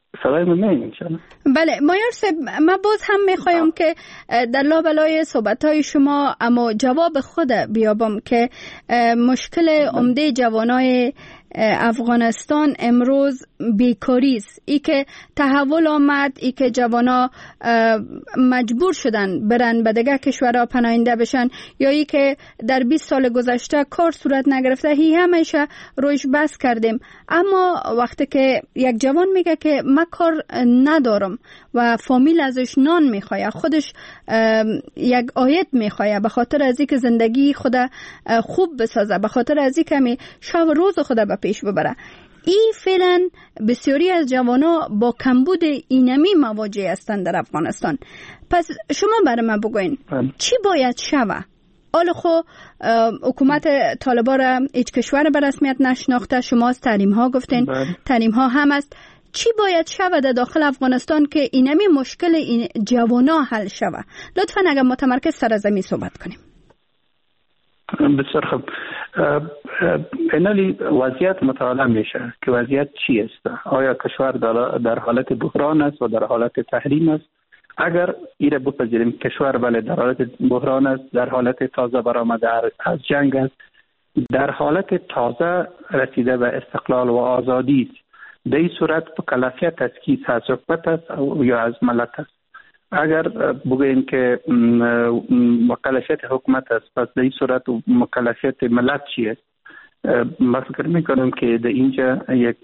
بله مایار صاحب، من باز هم میخوایم که در لابلای صحبت‌های شما اما جواب خود بیابم که مشکل عمده جوانای افغانستان امروز بیکاری است. ای که تحول آمد، ای که جوانا مجبور شدن برن به دیگه کشورها پناهنده بشن، یا ای که در 20 سال گذشته کار صورت نگرفته، هی همیشه روش بس کردیم. اما وقتی که یک جوان میگه که من کار ندارم و فامیل ازش نان میخواه، خودش یک عاید میخواه، به خاطر از اینکه زندگی خود خوب بسازه، به خاطر از اینکه شب روز خود به پیش ببره، این فعلا بسیاری از جوانا با کمبود اینمی مواجه هستند در افغانستان. پس شما برای من بگوین چی باید شوه؟ حالا خو حکومت طالبان را هیچ کشور به رسمیت نشناخته، شما از تحریم ها گفتین، تحریم ها هم است. چی باید شوه در داخل افغانستان که اینمی مشکل این جوانا حل شوه؟ لطفا اگر متمرکز سر زمین صحبت کنیم. بسیار خوب. اینالی وضعیت مطالعه میشه که وضعیت چی است. آیا کشور در حالت بحران است و در حالت تحریم است؟ اگر ایره بپذیریم کشور بله در حالت بحران است، در حالت تازه برآمده از جنگ است، در حالت تازه رسیده به استقلال و آزادی است، در این صورت مکلفیت از کیست؟ از حکومت است یا از ملت است؟ اگر بگوییم که مکلفیت حکومت است، پس در این صورت مکلفیت ملت چی است؟ من فکر میکنم که در اینجا یک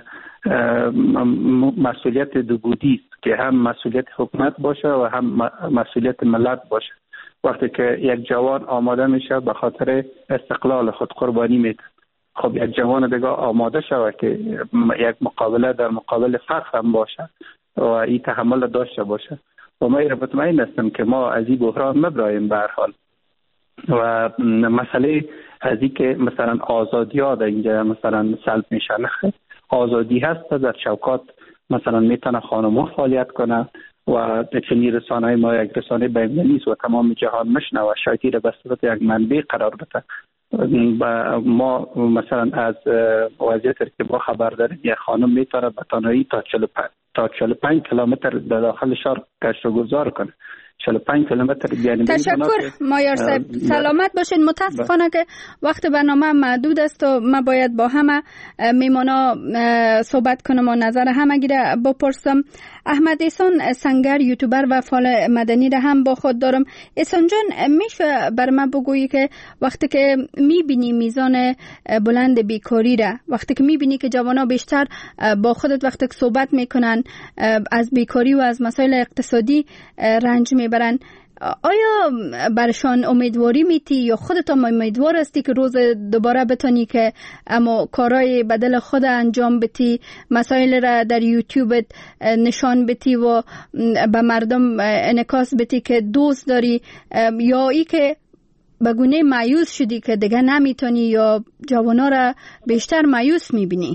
مسئولیت دو بودی است که هم مسئولیت حکومت باشه و هم مسئولیت ملت باشه. وقتی که یک جوان آماده میشه به خاطر استقلال خود قربانی میده، خب یک جوان دیگه آماده شود که یک مقابله در مقابل فقر هم باشه و این تحمل داشته باشه. و ما مطمئن هستم که ما از این بحران مبراییم به هر حال. و مسئله از این که مثلا آزادی ها در اینجا مثلا سلب میشه، نه، آزادی هست در چوکات مثلا میتونه خانم‌ها فعالیت کنه و چنین رسانه‌های ما یک رسانه بین‌المللی است و تمام جهان میشنوه، شاید این به صورت یک منبع قرار بده. ما مثلا از وضعیتی که با خبر داریم یک خانم میتونه به تنهایی تا 45 کیلومتر در داخل شهر گشت و گذار کنه. 45 کیلومتر. تشکر مایار صاحب، سلامت باشین. متاسفانه که وقت برنامه محدود است و من باید با همه میمانا صحبت کنم و نظر همه گیره بپرسم. احمد احسان سنگر یوتیوبر و فعال مدنی را هم با خود دارم. احسان جان، میشه بر من بگویی که وقتی که میبینی میزان بلند بیکاری را، وقتی که میبینی که جوانا بیشتر با خودت وقتی که صحبت میکنن از بیکاری و از مسائل اقتصادی رنج میبرن، آیا برشان امیدواری میتی یا خودت هم امیدوار هستی که روز دوباره بتانی که اما کارهای بدل خود انجام بدی، مسائل را در یوتیوب نشان بدی و به مردم انعکاس بدی که دوست داری، یا ای که به گونه مایوس شدی که دیگه نمیتونی یا جوانا را بیشتر مایوس میبینی؟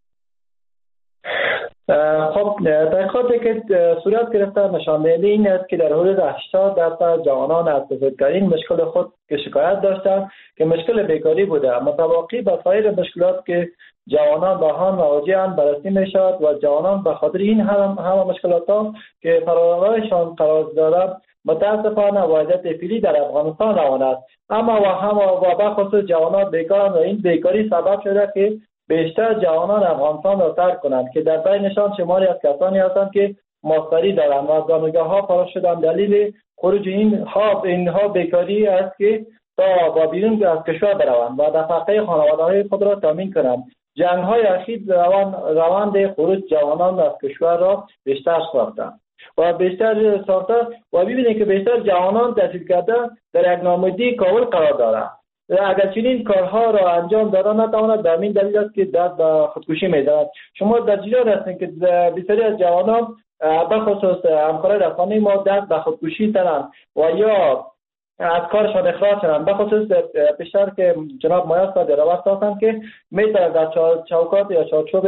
خب تحقیقاتی که صورت گرفته نشان دهنده این است که در حدود 80% جوانان از بزرگترین مشکل خود که شکایت داشتند که مشکل بیکاری بوده، متواقی با سایر مشکلات که جوانان با آن مواجه‌اند بررسی می‌شود و جوانان به خاطر این همه مشکلات که فرارایشان قرار دارد متاسفانه وضعیت فعلی در افغانستان روان است. اما و به خصوص جوانان بیکارند و این بیکاری سبب شده که بیشتر جوانان افغانستان را ترک کنند که در بینشان شماری از کسانی هستند که ماستری دارند و از دانشگاه‌ها فارغ شدند. دلیل خروج اینها بیکاری است که تا با بیرون از کشور بروند و نفقه خانواده‌های خود را تامین کنند. جنگ‌های اخیر روند خروج جوانان از کشور را بیشتر ساختند و ببینید که بیشتر جوانان تحصیل کرده در یک نامزدی کابل قرار دارند. اگر چنین کارها را انجام دادن نتواند، به همین دلیل است که دست به خودکشی می‌زنند. شما در جریان هستید که بسیاری از جوانان بخصوص همکارای رسانه‌ای ما دست به خودکشی زدند و یا از کارشان اخراج شدند. بخصوص پیشتر که جناب مایاس را در ساختند که میتونند در چوکات یا چارچوب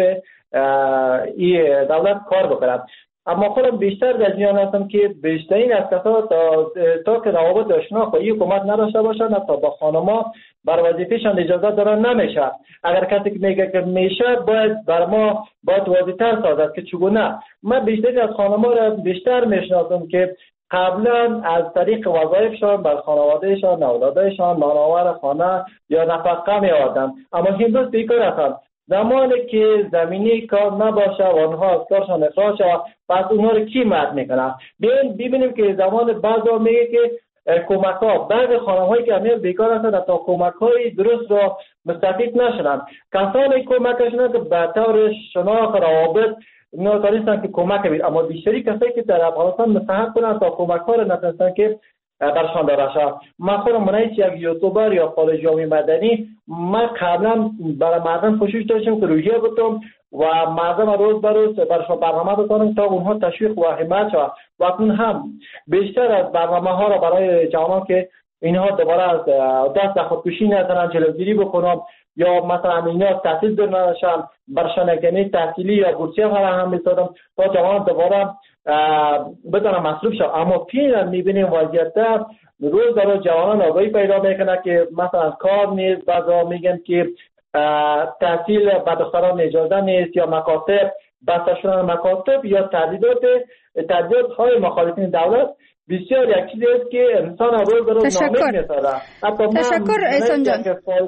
دولت کار بکنند. اما خودم بیشتر در جریان هستم که بیشترین از کسا تا که روابط آشنا با این حکومت نداشته باشند، حتی با خانما بر وظیفهشان اجازه دادن نمیشه. اگر کسی که میگه که میشه باید بر ما باید واضح‌تر سازد که چگونه. من بیشتر از خانما را بیشتر میشناسم که قبلا از طریق وظایفشان بر خانوادهشان، اولادشان نانآور خانه یا نفقه می‌آوردند، اما امروز بیکار هستند. زمانی که زمینی کار نباشه و آنها از کارشان اخراج شود، پس اونها رو کی مرد میکنه؟ ببینیم که زمان بعضا میگه که کمک ها، بعض خانم‌هایی که همین بیکار هستند تا کمک های درست را مستفید نشدند. کسانی کمکشون که به طور شناخت روابط نتونستند که کمک بید، اما بیشتری کسایی که در افغانستان مستحق کنند تا کمک ها را نتونستند که برشان داده شد. من خودم منعیش یک یوتیوبر یا فعال جامعه مدنی، من قبلا برای مردم کوشش داشتم که روحیه بودم و مردم روز به روز برشان برنامه بکنم تا اونها تشویق و حمایت شود. و اکنون هم بیشتر از برنامه ها را برای جوانان که اینها دوباره از دست خودکشی نزنن جلوگیری بکنم، یا مثلا اینا تحصیل درنشن برشان یک تحصیلی یا بورسیه فراهم می‌سازم تا جوان دوباره بدون مصروف شد. اما پیش می‌بینیم وضعیت روز به روز جوانان آگاهی پیدا میکنه که مثلا کار نیست، بعضا میگن که تحصیل به دختران اجازه نیست یا مکاتب بسته شدن مکاتب یا تهدیدات های مخالفین دولت بسیار یک چیزی است که انسان روز به روز ناامید می‌سازد. تشکر احسان جان.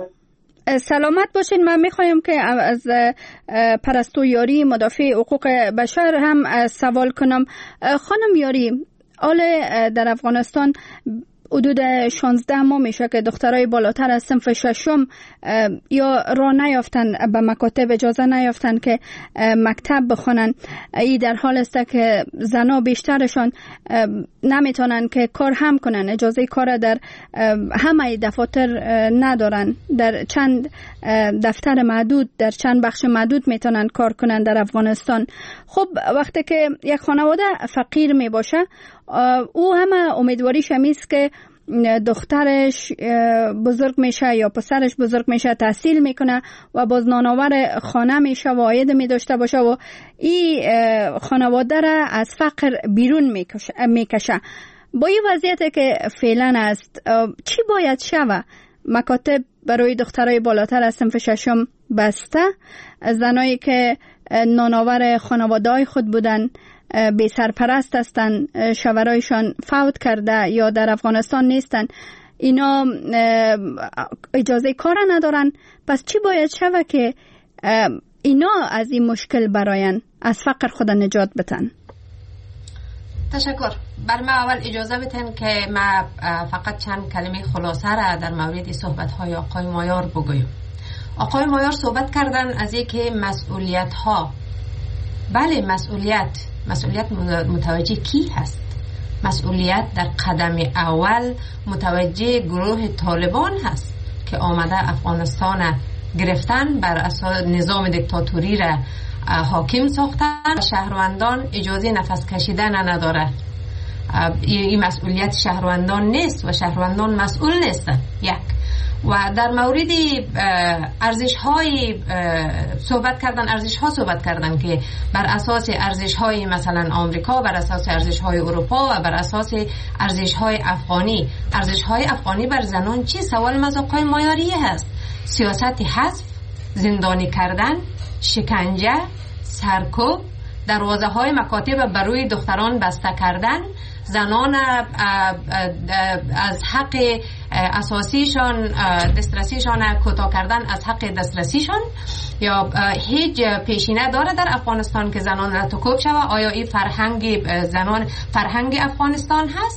سلامت باشین. من میخوایم که از پرستو یاری مدافع حقوق بشر هم سوال کنم. خانم یاری، حال در افغانستان حدود 16 ماه میشه که دخترای بالاتر از صنف ششم یا راه نیافتن به مکاتب، اجازه نیافتن که مکتب بخونن. ای در حال است که زنا بیشترشان نمیتونن که کار هم کنن، اجازه کار در همه دفاتر ندارن، در چند دفتر محدود، در چند بخش محدود میتونن کار کنن در افغانستان. خب وقتی که یک خانواده فقیر می باشه، او همه امیدواریش همیست که دخترش بزرگ میشه یا پسرش بزرگ میشه، تحصیل میکنه و باز نانآور خانه میشه و عاید می داشته باشه و این خانواده را از فقر بیرون میکشه. با این وضعیت که فعلا است، چی باید شود؟ مکاتب برای دخترای بالاتر از صنف ششم بسته، زنایی که نانآور خانواده‌های خود بودن، بی سرپرست هستن، شوهرایشان فوت کرده یا در افغانستان نیستن، اینا اجازه کار ندارن. پس چی باید شود که اینا از این مشکل براین از فقر خود نجات بتن؟ تشکر. بر ما اول اجازه بتن که ما فقط چند کلمه خلاصه را در مورد صحبت‌های آقای مایار بگویم. آقای مایار صحبت کردن از اینکه مسئولیت ها، بله مسئولیت متوجه کی هست؟ مسئولیت در قدم اول متوجه گروه طالبان هست که آمده افغانستان گرفتن، بر اساس نظام دیکتاتوری را حاکم ساختن. شهروندان اجازه نفس کشیدن نداره. این مسئولیت شهروندان نیست و شهروندان مسئول نیستن. یک. و در مورد ارزش‌های صحبت کردن که بر اساس ارزش‌های مثلا آمریکا، بر اساس ارزش‌های اروپا و بر اساس ارزش‌های افغانی بر زنان چی؟ سوال مذاقای مایاری هست. سیاست حذف، زندانی کردن، شکنجه، سرکوب، دروازه‌های مکاتب برای دختران بسته کردن، زنان از حق اساسیشان دسترسیشان کوتاه کردن از حق دسترسیشان، یا هیچ پیشینه داره در افغانستان که زنان را تکوب شود؟ آیا این فرهنگ افغانستان هست؟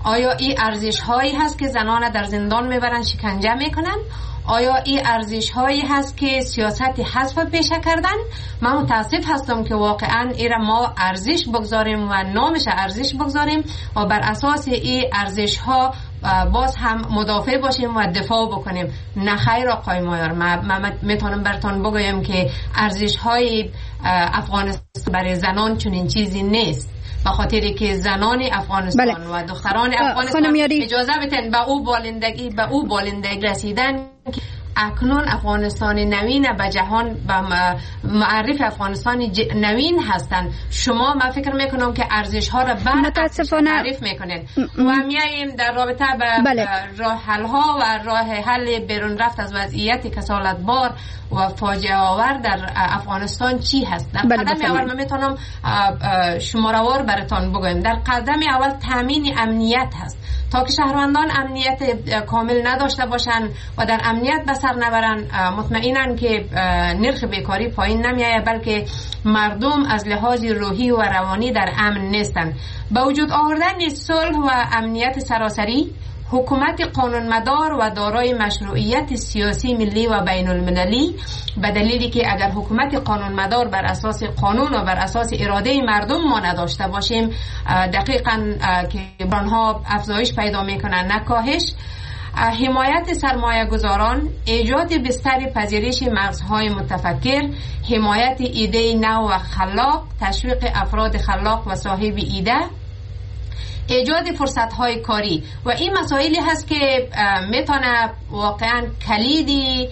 آیا این ارزش هایی هست که زنان در زندان میبرن شکنجه میکنن؟ آیا این ارزش هایی هست که سیاست حذف پیشه کردن؟ من متاسف هستم که واقعا ایرا ما ارزش بگذاریم و نامش ارزش بگذاریم و بر اساس این ارزش ها باز هم مدافع باشیم و دفاع بکنیم. نه خیر آقای مایار، من میتونم براتون بگویم که ارزش های افغانستان برای زنان چنین چیزی نیست، به خاطری که زنان افغانستان و دختران افغانستان اجازه بدن به او بالندگی رسیدن که اکنون افغانستان نوین به جهان به معرف افغانستان نوین هستند. شما من فکر میکنم که ارزش ها را تعریف میکنین و میاییم در رابطه به راه حل ها و راه حل بیرون رفت از وضعیت کسالت بار و فاجعه آور در افغانستان چی هست. در قدم اول من میتونم شماره‌وار براتون بگویم. در قدم اول تامین امنیت هست. تا که شهروندان امنیت کامل نداشته باشن و در امنیت به سر نبرن، مطمئنن که نرخ بیکاری پایین نمیایه، بلکه مردم از لحاظ روحی و روانی در امن نیستن. با وجود آوردن صلح و امنیت سراسری، حکومت قانونمدار و دارای مشروعیت سیاسی ملی و بین المللی، به دلیلی که اگر حکومت قانونمدار بر اساس قانون و بر اساس اراده مردم ما نداشته باشیم، دقیقاً که برانها افزایش پیدا میکنن نه کاهش. حمایت سرمایه گذاران، ایجاد بستر پذیرش مغزهای متفکر، حمایت ایده نو و خلاق، تشویق افراد خلاق و صاحب ایده، ایجاد فرصت‌های کاری و این مسائلی هست که میتونه واقعا کلیدی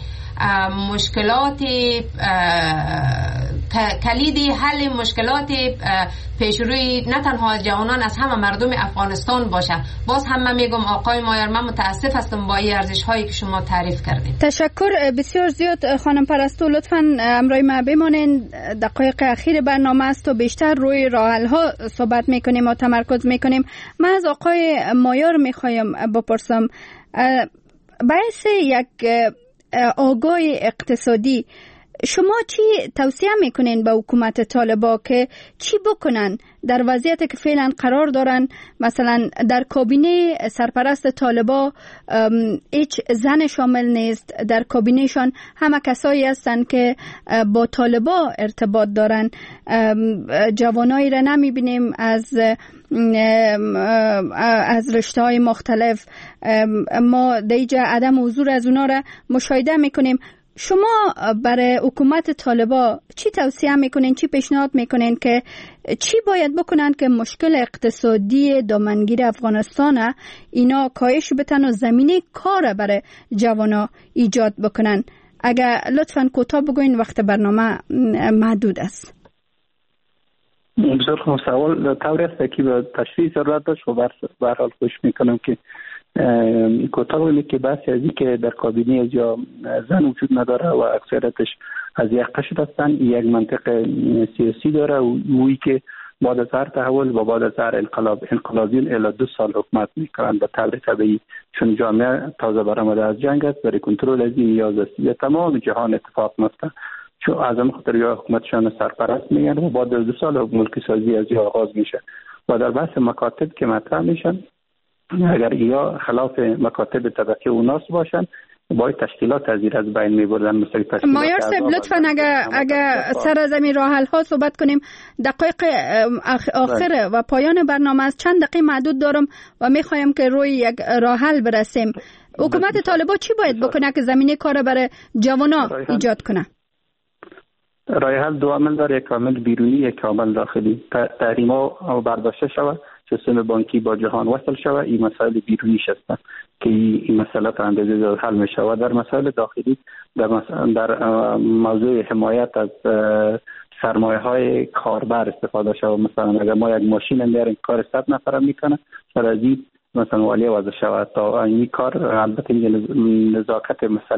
حل مشکلات پیشروی نه تنها جوانان از همه مردم افغانستان باشه. باز هم میگم آقای مایار، من متاسف هستم با این ارزش هایی که شما تعریف کردید. تشکر بسیار زیاد خانم پرستو. لطفاً همراه ما بمانید، دقایق اخیر برنامه است و بیشتر روی راه حل ها صحبت میکنیم و تمرکز میکنیم. من از آقای مایار میخوایم بپرسم، باعث یک آگاه اقتصادی شما چی توصیه میکنین به حکومت طالبان که چی بکنن در وضعیتی که فعلا قرار دارن؟ مثلا در کابینه سرپرست طالبان هیچ زن شامل نیست، در کابینهشان همه کسایی هستن که با طالبان ارتباط دارن، جوانایی را نمیبینیم از رشته‌های مختلف، ما دیگه عدم حضور از اونا را مشاهده میکنیم. شما برای حکومت طالبان چی توصیه میکنین، چی پیشنهاد میکنین که چی باید بکنن که مشکل اقتصادی دامنگیر افغانستان اینا کاهش بتن و زمینه کار برای جوانا ایجاد بکنن؟ اگر لطفاً کوتاه بگوین، وقت برنامه محدود است. بسیار خوب سوال طوری است که به تشریح ضرورت داشت و به حال خوش میکنم که کوتاه بگویم که بحث از این که در کابینه از یا زن وجود نداره و اکثریتش از یک قشر هستن، یک منطق سیاسی داره و اویی که بعد از هر تحول و بعد از هر انقلابیون الی 2 سال حکومت میکنند به طور طبیعی، چون جامعه تازه برآمده از جنگ است، برای کنترل از این نیاز است. یا تمام جهان اتفاق میفته، چون از همه خاطر یا حکومتشان سرپرست میگن و بعد از 2 سال ملک سازی از یا آغاز میشه و در بحث مکاتب که مطرح میشن، اگر یا خلاف مکاتب طبقه اوناس باشن باید تشکیلات از این از بین میبردن. مثل مایار صاحب لطفاً اگر سر از این راه حل ها صحبت کنیم، دقایق آخر و پایان برنامه از چند دقیقه محدود دارم و میخوایم که روی یک راه حل برسیم. حکومت طالبان چی باید بکنه که زمینه کار برای جوانا ایجاد کنه؟ راه حل 2 عامل داره، یک عامل بیرونی، یک عامل داخلی. تحریما برداشته شود، سیستم بانکی با جهان وصل شود، این مسائل بیرونیش هستند که این مسئله تا اندازه حل می شود. در مسائل داخلی در موضوع حمایت از سرمایه های کاربر استفاده شود. مثلا اگر ما یک ماشین میاریم کار 100 نفر میکنه، سر از این مثلا والی وضع شود تا این کار. البته نزاکت مسئله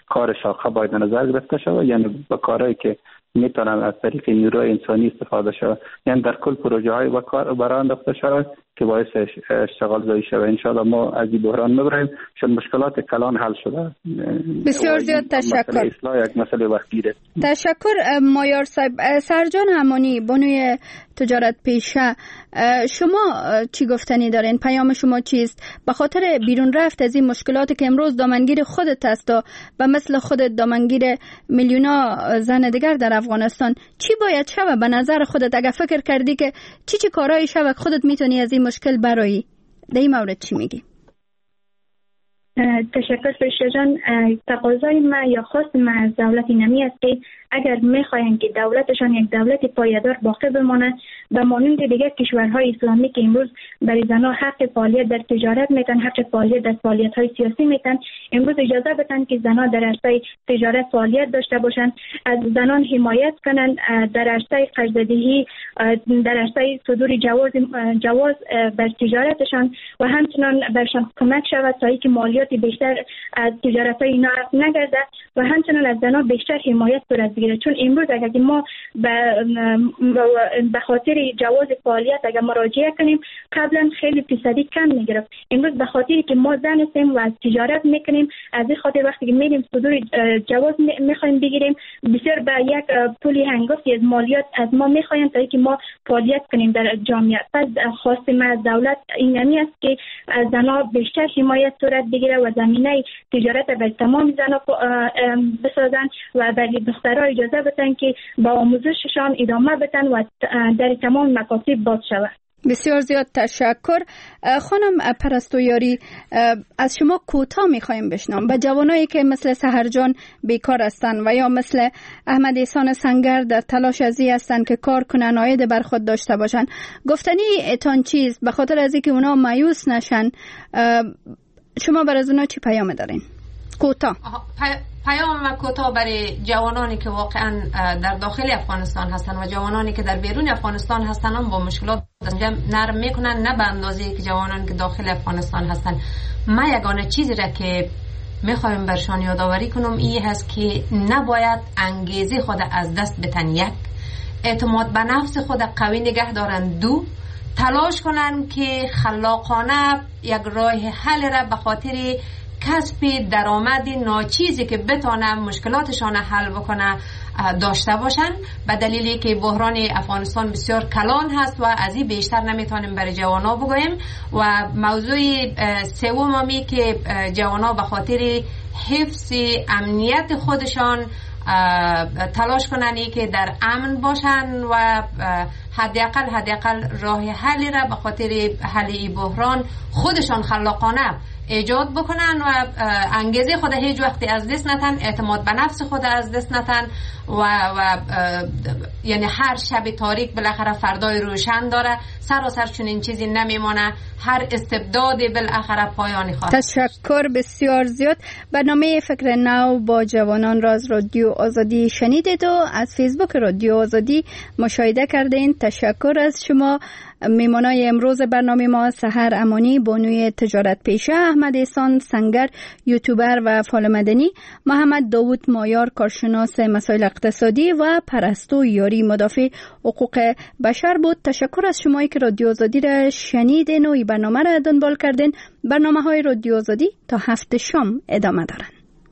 کار شاخه باید نظر گرفته شود، یعنی به کارهایی که میتونن از طریق نیروی انسانی استفاده شود، یعنی در کل پروژه های و کار برای انداخته شود که باعث اشتغال زایی شود. انشاءالله ما از این بحران میبریم چون مشکلات کلان حل شده. بسیار زیاد تشکر. اصلاح یک مسئله وقتیه. تشکر مایار صاحب. سرجان امانی، بانوی تجارت پیشه، شما چی گفتنی دارین؟ پیام شما چیست؟ به خاطر بیرون رفت از این مشکلاتی که امروز دامنگیر خودت است و مثل خودت دامنگیر میلیونا زن دیگر در افغانستان، چی باید شود به نظر خودت؟ اگر فکر کردی که چی کارایی شود خودت میتونی از این مشکل برایی، در این مورد چی میگی؟ تشکر فرشته جان. تقاضای ما یا خواست ما از دولت نمی است که اگر میخواین که دولتشان یک دولت پایدار باقی بمانه، به مانند دیگر کشورهای اسلامی که امروز برای زنان حق فعالیت در تجارت میتن، حق فعالیت در فعالیت‌های سیاسی میتن، امروز اجازه بدن که زنان در عرصه تجارت فعالیت داشته باشند، از زنان حمایت کنند در عرصه قرضه‌دهی، در عرصه صدور جواز بر تجارتشان و همچنان برشان کمک شود تا اینکه مالیات بیشتر از تجارت‌های اینا نگرده و همچنان از زنان بیشتر حمایت صورت بگیره. چون امروز اگر ما به خاطر جواز فعالیت اگر مراجعه کنیم قبلا خیلی فیصدی کم میگرفت، امروز به خاطری که ما زن هستیم و از تجارت میکنیم، از این خاطر وقتی که میریم صدور جواز میخوایم بگیریم، بسیار به یک پولی هنگفتی از مالیات از ما میخوایم تا اینکه ما فعالیت کنیم در جامعه. پس خواست ما از دولت این است که از زنان بیشتر حمایت صورت بگیره و زمینه تجارت به تمام زنان بسازن و برای دخترها اجازه بدن که با آموزششان ادامه بدن و در تمام مکاتب باز شود. بسیار زیاد تشکر. خانم پرستو یاری، از شما کوتاه میخوایم بشنوم به جوانایی که مثل سحرجان بیکار هستند و یا مثل احمد احسان سنگر در تلاش ازی هستند که کار کنن، عاید بر خود داشته باشن، گفتنی اتان چیز به خاطر از اینکه اونا مایوس نشن، شما برای اونا چی پیام دارین؟ کوتاه. پیام کوتاه برای جوانانی که واقعا در داخل افغانستان هستن و جوانانی که در بیرون افغانستان هستن هم با مشکلات نرم میکنن، نه به اندازه که جوانانی که داخل افغانستان هستن. ما یگانه چیزی را که میخوایم برشان یادآوری کنم این هست که نباید انگیزه خود از دست بتن، یک اعتماد به نفس خود قوی نگه دارن، دو تلاش کنن که خلاقانه یک راه حل را به خاطر کسب درآمد ناچیزی که بتونه مشکلاتشان حل بکنه داشته باشن، به دلیلی که بحران افغانستان بسیار کلان هست و از این بیشتر نمیتونیم برای جوانا بگویم. و موضوع سومی که جوانا به خاطر حفظ امنیت خودشان تلاش کنن که در امن باشن و حداقل راه حلی را به خاطر حل این بحران خودشان خلاقانه ایجاد بکنن و انگیزه خود هیچ وقتی از دست نتن، اعتماد به نفس خود از دست نتن و یعنی هر شب تاریک بالاخره فردای روشن داره، سراسر چون این چیزی نمیمانه، هر استبداد بالاخره پایانی خواهد. تشکر بسیار زیاد. برنامه فکر نو با جوانان را از رادیو آزادی شنیدید و از فیسبوک رادیو آزادی مشاهده کردین. تشکر از شما. میمانای امروز برنامه ما سحر امانی، بانوی تجارت پیشه، احمد احسان سنگر یوتیوبر و فعال مدنی، محمد داوود مایار کارشناس مسائل اقتصادی و پرستو یاری مدافع حقوق بشر بود. تشکر از شمایی که رادیو آزادی را شنیدین و این برنامه را دنبال کردین. برنامه‌های رادیو آزادی تا 7 شام ادامه دارن.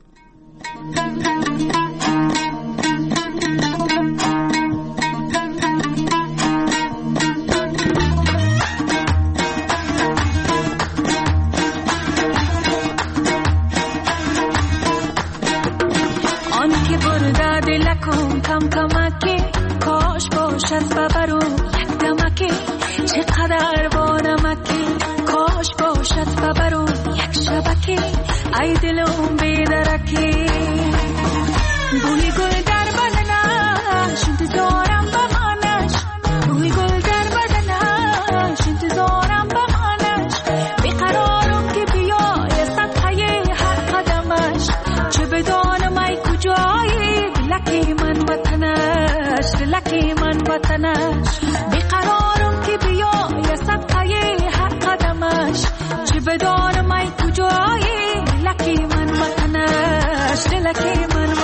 دلکم کم کمکی کاش باشد ببرو یک دمکی، چقدر با نمکی کاش باشد ببرو یک شبکی، ای دلم بیدرکی بوی گل در بدنش انتظارم بمانش، بوی گل در بدنش انتظارم بمانش، بیقرارم که بیای صدقه هر قدمش، چه بدانم ای کجایی لکی من وطنش، لکی من وطنش، بیقرارم که بیای صدقه هر قدمش، چه بدانم ای کجایی لکی من وطنش، لکی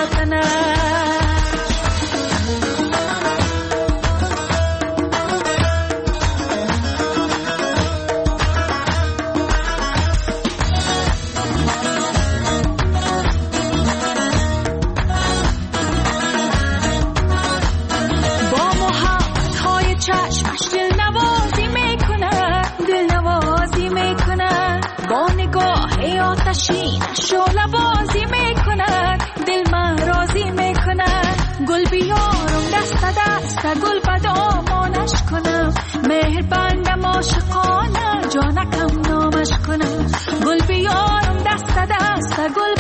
شعله بازی میکند دل من راضی میکند گل بیارم دست دست گل بدامانش کنم مهر بندم عاشقانه جانکم نامش کنم گل بیارم دست دست گل